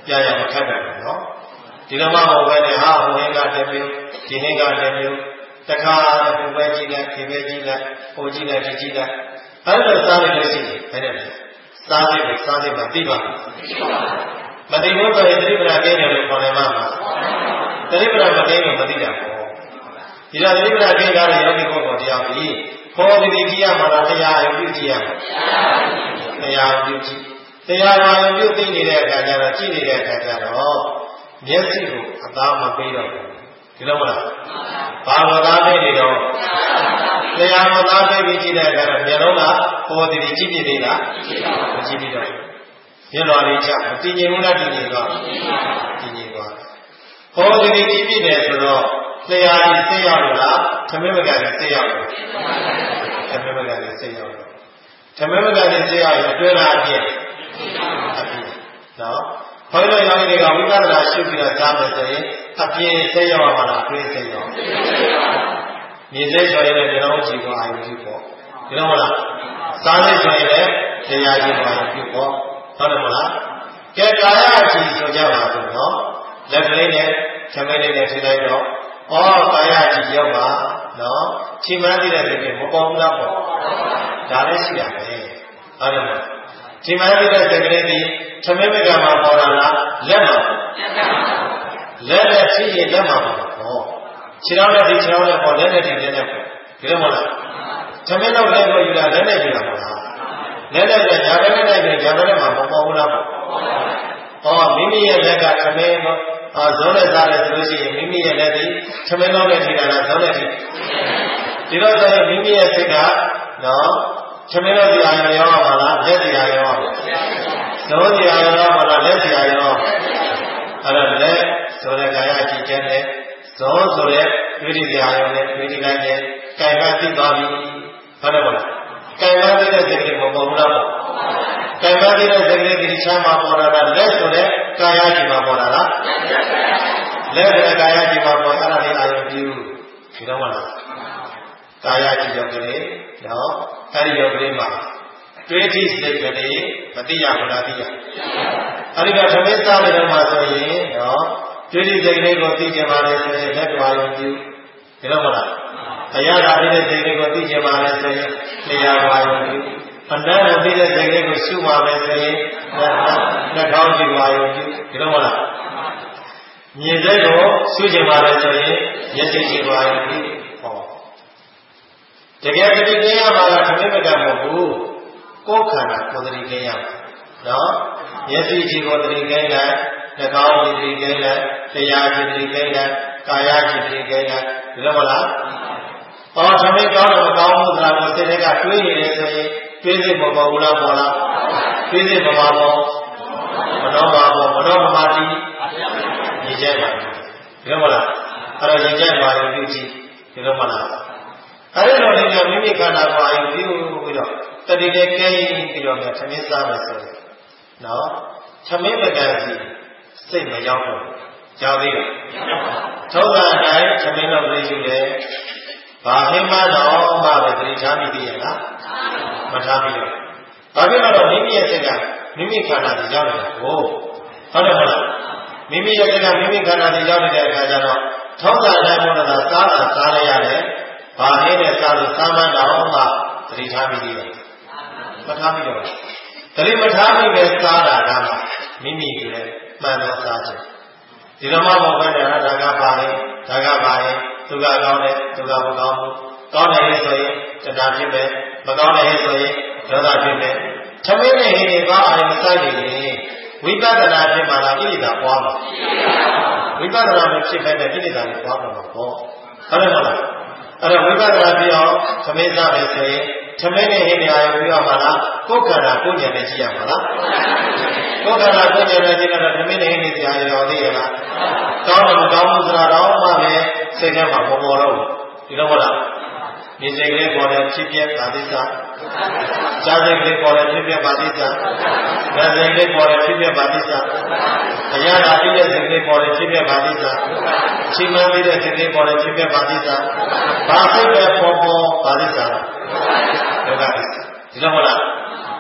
ပြရမခက်တယ်နော်ဒီလိုမှမဟုတ်ပဲနဲ့ဟာဟိုဟင်းကတမျိုးဒီဟင်းကတမျိုးတခါဘုပဲကြည့်လိုက်ဒီပဲကြည့်လိုက်ဟိုကြည့်လိုက်ဒီကြည့်လိုက်အဲ့လိုစားလိုက်လို့ရှိရင်ဘယ်နဲ့လဲစားစိတ်ကိုစားစိတ်မှာသိပါမသိဘူးဆိုရင်သတိပ္ပံကင်းတယ်လို့ခေါ်နိုင်မှာသတိပ္ပံမကင်းရင်မသိတာပေါ့ဒီတော့သတိပ္ပံကင်းကြတဲ့ယောဂီပုဂ္ဂိုလ်တရားပြီးခေါ်ပြီးကြည့်ရမှာလားတရားအယုပြုကြည့်ရမှာတရားအယုပြုကြည့်တရားအယုပြုသိနေတဲ့အခါကျတော့ကြည့်နေတဲ့အခါကျတော့မျက်စိကိုအသားမပေးတော့ဘူးဒီလိုမလားဘာလို့သားပေးနေတော့တရားမသားပေးပြီးကြည့်တဲ့အခါတော့မျက်လုံးကပေါ်တည်ကြည့်ပြသေးလားမကြည့်ပြီးတော့မျက်တော်လေးချမတည်ငြိမ်ဘူးလားတည်ငြိမ်သွားတည်ငြိမ်သွားပေါ်တည်ကြည့်ပြတယ်ဆိုတော့တရားကြီးသိရောက်လားသမင်းမကလည်းသိရောက်လားသမင်းမကလည်းသိရောက်လားသမင်းမကလည်းသိရောက်ရင်အတွဲလားအပြည့်အပြည့်နော်ဘုန်းကြီးတို့ယောဂီတွေကဝိပဿနာရှုပြီးတော့ကြားမယ်ဆိုရင်အပြည့်သိရောက်မှာလားအတွဲသိရောက်မြင်စိတ်ဆိုရင်လည်းဒီလိုကြည့်ဖို့အာရုံပြုဖို့ဒီလိုမလားစားစိတ်ဆိုရင်လည်းတရားကြီးပါပြုဖို့ဟုတ်တယ်မလားကဲကာယအကြည့်ဆိုကြပါစို့နော်လက်ကလေးနဲ့သမင်းလေးနဲ့ထိလိုက်တော့ဩကာယအကြည့်ရောက်ပါနော်ချိန်မှန်းသိတဲ့စိတ်ကမပေါ်ဘူးလားပေါ့ဒါလည်းရှိတာပဲဟုတ်တယ်မလားချိန်မှန်းသိတဲ့စိတ်ကလေးဒီသမင်းမကမှာပေါ်လာလားလက်မှာလက်နဲ့ရှိရင်လက်မှာပေါ့ခြေထောက်နဲ့ဒီခြေထောက်နဲ့ပေါ်လက်နဲ့ဒီလက်နဲ့ပေါ့ဒီလိုမလားသမင်းတော့လက်ကိုယူတာလက်နဲ့ယူတာမလားလက်နဲ့နဲ့ညာဘက်နဲ့နဲ့ညာဘက်နဲ့မှာမပေါ်ဘူးလားပေါ့ဟောမိမိရဲ့လက်ကသမင်းအာဇောနဲ့စားတယ်ဆိုလို့ရှိရင်မိမိရဲ့လက်ဒီသမင်းတော့နဲ့ထိတာလားဇောနဲ့ထိဒီတော့ဆိုရင်မိမိရဲ့စိတ်ကနော်သမင်းတော့ဒီအာရုံရောပါလားလက်ဒီအာရုံရောဇောဒီအာရုံရောပါလားလက်ဒီအာရုံရောအဲ့ဒါလက်ဆိုတဲ့ကာယအကြည့်ကျတဲ့ဇောဆိုတဲ့ဒွိတိယအာရုံနဲ့ဒွိတိယနဲ့ကာယကသိသွားပြီဟုတ်တယ်မလားကာယကသိတဲ့စိတ်ကလေးမပေါ်ဘူးလားပေါ့ကာယကသိတဲ့စိတ်ကလေးဒီချမ်းမှာပေါ်လာတာလက်ဆိုတဲ့ကာယကြီးမှာပေါ်လာတာလက်ဆိုတဲ့ကာယကြီးမှာပေါ်အဲ့ဒါလေးအာရုံပြုဒီတော့မလားကာယကြီးရောကလေးနော်အဲ့ဒီရောကလေးမှာတွေးကြည့်စိတ်ကလေးမသိရဘူးလားသိရအဲ့ဒီကသမစ္စာလေးတော့မှဆိုရင်နော်တွေးကြည့်စိတ်ကလေးကိုသိကြပါလေဆိုရင်လက်တော်ရုံပြုဒီတော့မလားတရားဓာတ်တဲ့စိတ်ကလေးကိုသိကြပါလေဆိုရင်တရားပါရုံပြုအနန္တသိတဲ့စိတ်ကလေးကိုရှုပါမယ်ဆိုရင်နှာခေါင်းကြည့်ပါရုံပြုဒီတော့မလားမြင်စိတ်ကိုရှုကြပါလေဆိုရင်မျက်စိကြည့်ပါရုံပြုဟောတကယ်တတိယမှာကသမင်းမကမဟုတ်ဘူးကိုယ်ခန္ဓာကိုယ်တတိယရနော်မျက်စိကြည့်ကိုတတိယလိုက်နှာခေါင်းကြည့်တတိယလိုက်တရားကြည့်တတိယလိုက်ကာယကြည့်တတိယလိုက်ဒီလိုမလားဟောသမင်းကောင်းတော့မကောင်းဘူးဆိုတာကိုစိတ်တွေကတွေးနေတယ်ဆိုရင်တွေးစိတ်မပေါ်ဘူးလားပေါ်လားတွေးစိတ်မပေါ်ဘူးမနောပါဘူးမနောမမာတိရည်ကျက်ပါဒီလိုမလားအဲ့တော့ရည်ကျက်ပါရင်ပြုကြည့်ဒီလိုမလားအဲ့ဒီလိုလေးကမိမိခန္ဓာကိုယ်အယုပြုပြီးတော့တတိနဲ့ကဲပြီးတော့သမင်းစားမယ်ဆိုရင်နော်သမင်းမကန်စီစိတ်မရောက်တော့ကြောက်သေးတယ်သုံးခါအတိုင်းသမင်းတော့လေးယူတယ်ဘာဟင်းမတော့မှပဲသတိထားမိသေးရဲ့လားမထားမိတော့ဘာဖြစ်လို့မိမိရဲ့စိတ်ကမိမိခန္ဓာကိုရောက်နေတာကိုဟုတ်တယ်မလားမိမိရဲ့စိတ်ကမိမိခန္ဓာကိုရောက်နေတဲ့အခါကျတော့သုံးခါအတိုင်းဘုရားသာစားတာစားလိုက်ရတယ်ဘာဟင်းနဲ့စားလို့စားမှတော့မှသတိထားမိသေးတယ်မထားမိတော့သတိမထားမိပဲစားတာကမှမိမိကလည်းမှန်တော့စားတယ်ဒီလိုမှမဟုတ်ဘဲနဲ့ဒါကပါလေဒါကပါလေသူကကောင်းတယ်သူကမကောင်းဘူးကောင်းတယ်ဆိုရင်တရားဖြစ်မယ်မကောင်းတယ်ဆိုရင်ဒေါသဖြစ်မယ်သမင်းနဲ့ဟင်းတွေကောင်းအောင်မစိုက်နေရင်ဝိပဿနာဖြစ်မှလားကိလေသာပွားမှာဝိပဿနာမဖြစ်ဘဲနဲ့ကိလေသာတွေပွားမှာပေါ့ဟုတ်တယ်မလားအဲ့တော့ဝိပဿနာပြီးအောင်သမင်းစားမယ်ဆိုရင်သမင်းနဲ့ဟင်းတွေအာရုံပြုရမှာလားကိုယ်ခန္ဓာကိုယ်ဉာဏ်နဲ့ကြည့်ရမှာလားကိုယ်ခန္ဓာကိုယ်ဉာဏ်နဲ့ကြည့်တော့သမင်းနဲ့ဟင်းတွေတရားရောသိရလားကောင်းတယ်မကောင်းဘူးဆိုတာတော့မှပဲစိတ်ထဲမှာပေါ်ပေါ်တော့ဒီလိုမလားဒီစိတ်ကလေးပေါ်တယ်ဖြစ်ပြပါသစ္စာကြားစိတ်ကလေးပေါ်တယ်ဖြစ်ပြပါသစ္စာနာစိတ်ကလေးပေါ်တယ်ဖြစ်ပြပါသစ္စာအရာဓာတ်တဲ့စိတ်ကလေးပေါ်တယ်ဖြစ်ပြပါသစ္စာချိန်မှန်းပြီးတဲ့စိတ်ကလေးပေါ်တယ်ဖြစ်ပြပါသစ္စာဘာစိတ်ပဲပေါ်ပေါ်ပါသစ္စာဒုက္ခသစ္စာဒီလိုမလား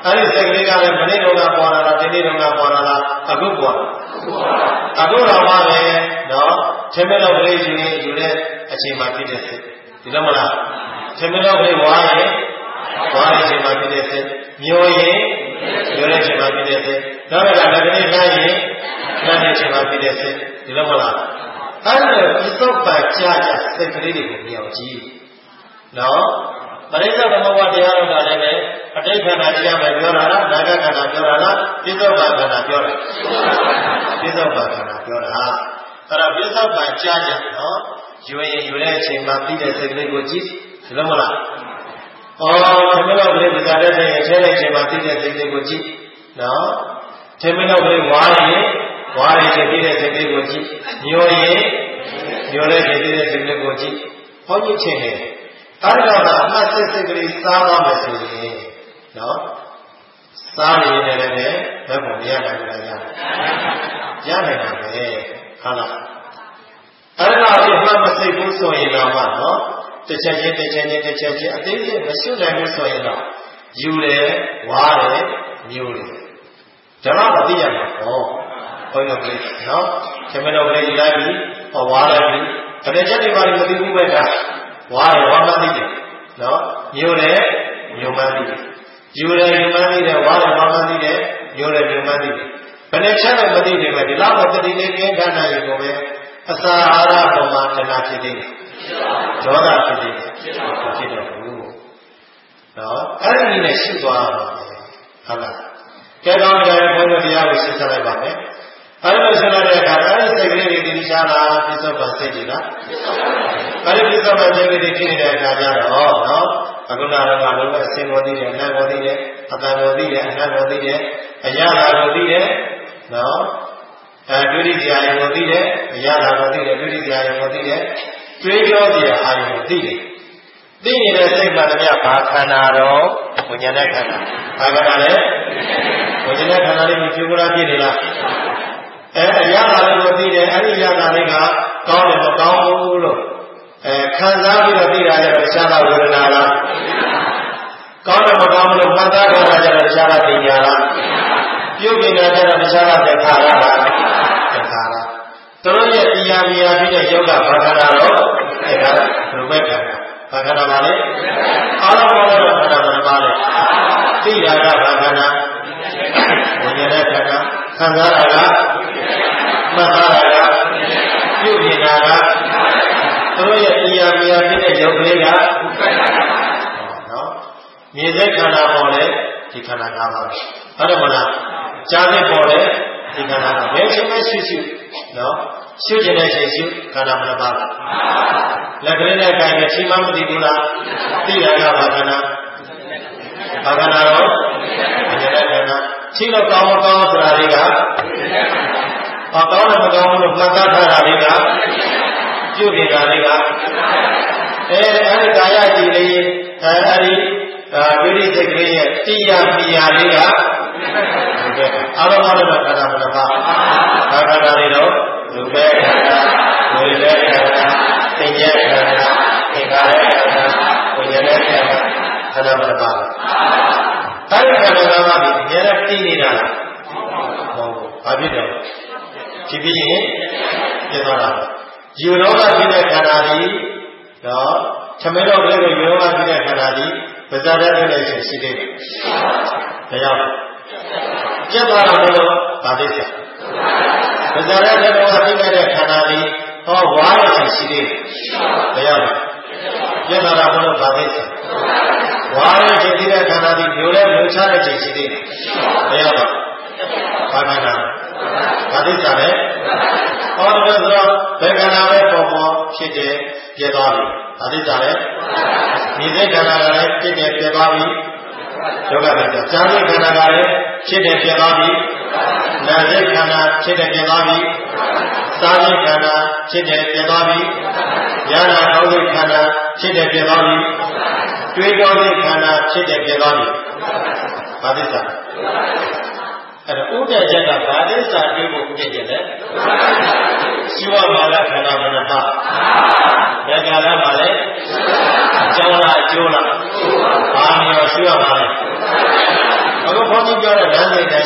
အဲ့ဒီစိတ်ကလေးကလည်းမနေ့တုန်းကပေါ်လာတာဒီနေ့တုန်းကပေါ်လာတာအခုပေါ်လာအခုတော့မှပဲနော်ထင်မဲ့တော့ကလေးယူရင်ယူတဲ့အချိန်မှဖြစ်တဲ့စိတ်ဒီလိုမလားထင်မဲ့တော့ကလေးဝါရင်ဝါတဲ့အချိန်မှဖြစ်တဲ့စိတ်မျိုးရင်မျိုးတဲ့အချိန်မှဖြစ်တဲ့စိတ်နောက်တစ်ခါလည်းကလေးလှမ်းရင်လှမ်းတဲ့အချိန်မှဖြစ်တဲ့စိတ်ဒီလိုမလားအဲ့ဒါပြစ္ဆုတ်ပါကြာကြာစိတ်ကလေးတွေကိုမြင်အောင်ကြည့်နော်ပရိစ္ဆေသမဝတရားတော်ကလည်းပဲအတိတ်ခန္ဓာတရားပဲပြောတာလားနာဂခန္ဓာပြောတာလားပြစ္ဆုတ်ပါခန္ဓာပြောတာပြစ္ဆုတ်ပါခန္ဓာပြောတာအဲ့တော့ပြစ္ဆုတ်ပါကြာကြာနော်ယူရင်ယူတဲ့အချိန်မှာပြီးတဲ့စိတ်ကလေးကိုကြည့်ဒီလိုမလားအော်သမီးတော်ကလေးပဇာတဲ့တဲ့ဆဲတဲ့အချိန်မှာပြီးတဲ့စိတ်ကလေးကိုကြည့်နော်သမီးတော်ကလေးဝါရင်ဝါရင်ပြီးတဲ့စိတ်ကလေးကိုကြည့်ညိုရင်ညိုတဲ့ပြီးတဲ့စိတ်ကလေးကိုကြည့်ဟောကြည့်ခြင်းနဲ့အဲ့ဒါကအမှတ်စိတ်စိတ်ကလေးစားသွားမယ်ဆိုရင်နော်စားရည်နဲ့လည်းဘယ်ပုံရနိုင်ကြလဲရနိုင်တာပဲဟုတ်လားအဲ့ဒါကိုမှတ်မစိတ်ဘူးဆိုရင်တော့နော်တစ်ချက်ချင်းတစ်ချက်ချင်းတစ်ချက်ချင်းအသေးစိတ်မရှုနိုင်ဘူးဆိုရင်တော့ယူတယ်ဝါတယ်မျိုးတယ်ဒါတော့မသိရမှာဟောဘုန်းကြီးကနော်ခင်ဗျတော်ကလေးယူလိုက်ပြီဟောဝါလိုက်ပြီဒါနဲ့ချက်တွေပါလို့မသိဘူးပဲဒါဝါရဝါမသိတယ်နော်မျိုးတယ်မျိုးမသိတယ်ယူတယ်ယူမသိတယ်ဝါရဝါမသိတယ်မျိုးတယ်မျိုးမသိတယ်ဘယ်နဲ့ချက်တော့မသိတယ်ပဲဒီလောက်တော့တတိလေးကင်းခန္ဓာရေကိုပဲအစာအာဟာရပုံမှန်တဏှာဖြစ်သေးတယ်ဒေါသဖြစ်သေးတယ်ဖြစ်တော့ဘူးနော်အဲ့ဒီနဲ့ရှုသွားပါမယ်ဟုတ်လားကဲတော့ကြရဘုန်းကြီးတရားကိုရှင်းဆက်လိုက်ပါမယ်အဲ့လိုရှင်းလိုက်တဲ့အခါအဲ့ဒီစိတ်ကလေးတွေဒီရှားလာပြစ္ဆုတ်ပါစိတ်ကြီးလားအဲ့ဒီပြစ္ဆုတ်ပါစိတ်ကလေးတွေဖြစ်နေတဲ့အခါကျတော့နော်အခုနကတော့လုံးဝအစင်ကိုသိတယ်အနတ်ကိုသိတယ်အတန်ကိုသိတယ်အနတ်ကိုသိတယ်အရာလာကိုသိတယ်နော်အဲဒုတိယဇာယကိုသိတယ်အရာလာကိုသိတယ်ဒုတိယဇာယကိုသိတယ်တွေးပြောစရာအာယကိုသိတယ်သိနေတဲ့စိတ်မှတည်းကဘာခန္ဓာတော့ဝိညာဉ်နဲ့ခန္ဓာဘာခန္ဓာလဲဝိညာဉ်နဲ့ခန္ဓာလေးကိုဖြူကိုလာပြည့်နေလားအဲအရာလာကိုသိတယ်အဲ့ဒီအရာလာလေးကကောင်းတယ်မကောင်းဘူးလို့အဲခံစားပြီးတော့သိတာကြတော့တခြားသောဝေဒနာလားကောင်းတယ်မကောင်းဘူးလို့မှတ်သားကြတာကြတော့တခြားသောပညာလားပြုတ်နေတာကြတော့တခြားသောသက္ခါရလားသက္ခါရသူတို့ရဲ့တရားမြာပြီးတဲ့ယောဂဘာခန္ဓာတော့အဲဒါဘုဘက်ခန္ဓာဘာခန္ဓာပါလဲအားလုံးပေါ်တော့ခန္ဓာဘာပါလဲသိတာကဘာခန္ဓာဝိညာဉ်နဲ့ခန္ဓာခံစားတာကမှတ်သားတာကပြုတ်နေတာကသူတို့ရဲ့တရားမြာဖြစ်တဲ့ယောဂလေးကနော်မြေစိတ်ခန္ဓာပေါ်လေဒီခန္ဓာ၅ပါးဟုတ်တယ်မလားဈာတိပေါ်လေဒီခန္ဓာကဘယ်ချိန်မှရှုရှုနော်ရှုခြင်းနဲ့ချိန်ရှုခန္ဓာမနှပါဘူးလက်ကလေးနဲ့ကိုင်နဲ့ချိန်မှမသိဘူးလားသိရတာဘာခန္ဓာဘာခန္ဓာတော့ဒီနဲ့ခန္ဓာချိန်တော့ကောင်းမကောင်းဆိုတာတွေကဘာကောင်းတယ်မကောင်းဘူးလို့မှတ်သားထားတာတွေကပြုပြင်တာတွေကအဲအဲ့ဒီကာယကြည်လေးအဲဒီဒုတိယစိတ်ကလေးရဲ့တရားပြရာလေးကအာရမဏခန္ဓာမနပါဘာခန္ဓာတွေတော့လူပဲဝိလေခန္ဓာသင်္ကြန်ခန္ဓာသင်္ခါရခန္ဓာဝိညာဉ်ခန္ဓာခန္ဓာမနပါအဲဒီခန္ဓာကမှဒီအများနဲ့တည်နေတာဟုတ်ဘာဖြစ်တော့ဖြစ်ပြီးရင်ပြသွားတာယူရောဂဖြစ်တဲ့ခန္ဓာကြီးတော့သမင်းတော်ကလေးကိုယူရောဂဖြစ်တဲ့ခန္ဓာကြီးပဇာတဲ့တဲ့ဆိုရှိသေးတယ်တရားကျက်သွားတော့ဗာသိစ္စာပဇာတဲ့တဲ့ကဖြစ်တဲ့ခန္ဓာကြီးဟောဝါရဆိုရှိသေးတယ်တရားကျက်သွားတော့ဗာသိစ္စာဝါရဖြစ်တဲ့ခန္ဓာကြီးမျိုးလဲမျိုးချတဲ့ချိန်ရှိသေးတယ်တရားပါဘာခန္ဓာဗာသိစ္စာနဲ့ဟောတယ်ဆိုတော့ဘယ်ခန္ဓာပဲပေါ်ပေါ်ဖြစ်တယ်ပြည့်သွားပြီ။ဒါသိကြတယ်။မြေစိတ်ခန္ဓာကလည်းဖြစ်တယ်ပြည့်သွားပြီ။ယောဂနဲ့ဇာတိခန္ဓာကလည်းဖြစ်တယ်ပြည့်သွားပြီ။နာစိတ်ခန္ဓာဖြစ်တယ်ပြည့်သွားပြီ။သာစိတ်ခန္ဓာဖြစ်တယ်ပြည့်သွားပြီ။ဉာဏ်နာဟောစိတ်ခန္ဓာဖြစ်တယ်ပြည့်သွားပြီ။တွေးကြောစိတ်ခန္ဓာဖြစ်တယ်ပြည့်သွားပြီ။ဒါသိကြတယ်။အဲ့တော့ဥဒ္ဒချက်ကဗာတိစာတွေးဖို့ပြည့်ကျင်တယ်ရှိဝမာလခန္ဓာဘယ်နှပါဘယ်ကာလမှာလဲအကြောင်းလားအကျိုးလားဘာမျိုးရှိရပါလဲအခု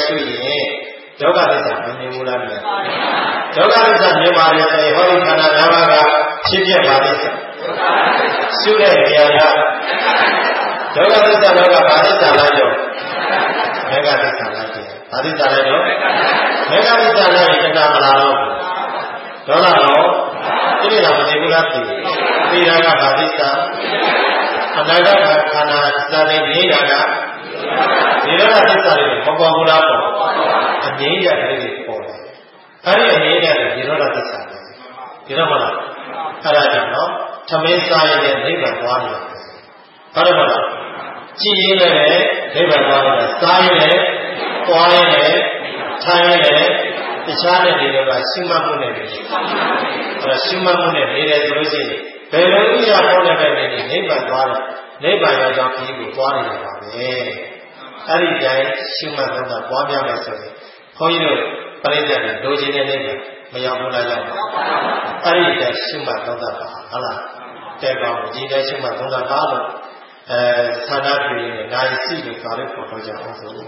ရှုရင်ဒုက္ခသစ္စာမမြင်ဘူးလားမြင်ဒုက္ခသစ္စာမြင်ပါလေဆိုရင်ဟောဒီခန္ဓာ၅ပါးကဖြစ်ပြပါလိမ့်မယ်ရှုတဲ့နေရာကဒုက္ခသစ္စာတော့ကဘာသစ္စာလဲတော့မေဃသစ္စာလိုက်တယ်ဘာသစ္စာလဲတော့မေဃသစ္စာလိုက်ရင်တဏှာမလာတော့ဒေါသတော့ဒီနေ့တော့မသိဘူးလားသိသိတာကဘာသစ္စာအနာဂတ်ခန္ဓာစာနေနေတာကဒီလိုသစ္စာတွေမပေါ်ဘူးလားပေါ့အငြိမ်းရတဲ့တွေပေါ်တယ်အဲ့ဒီအငြိမ်းရတယ်ဒီလိုသစ္စာပဲဒီတော့မလားအဲ့ဒါကြောင့်နော်သမင်းစားရတဲ့နိဗ္ဗာန်သွားတယ်ဟုတ်တယ်မလားကြည်ရင်းနဲ့နိဗ္ဗာန်သွားတယ်စားရင်းနဲ့သွားရင်းနဲ့ထိုင်ရင်းနဲ့တခြားတဲ့နေတွေကရှုမှတ်မှုနဲ့နေတယ်အဲ့ဒါရှုမှတ်မှုနဲ့နေတယ်ဆိုလို့ရှိရင်ဘယ်လိုဥရပေါ်တဲ့ပဲနေနိဗ္ဗာန်သွားတယ်နိဗ္ဗာန်ရောက်တော့ခရီးကိုသွားနေတာပါပဲအဲ့ဒီတိုင်းရှုမှတ်တော့ပွားများမယ်ဆိုရင်ဘုန်းကြီးတို့ပြိဿတွေလိုချင်တဲ့နိဗ္ဗာန်မရောက်ဘူးလားရောက်ပါအဲ့ဒီတိုင်းရှုမှတ်တော့တာဟုတ်လားတဲ့ကောင်ဒီတိုင်းရှုမှတ်တော့တာလို့အဲဌာနပြည်နဲ့နိုင်စီလို့ပါလို့ခေါ်တော့ကြအောင်ဆို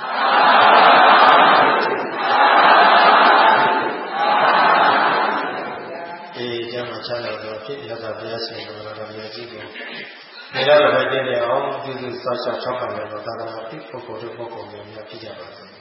အေးကျမ်းမှာချမ်းသာတော့ဖြစ်ရတာဘုရားရှင်တော်တော်များကြီးကိုနေတော့ပဲတည်တယ်အောင်ပြုစုစောင့်ရှောက်ထောက်ပံ့လို့သာသနာ့ပုဂ္ဂိုလ်တို့ပုဂ္ဂိုလ်မျိုးများဖြစ်ကြပါစေ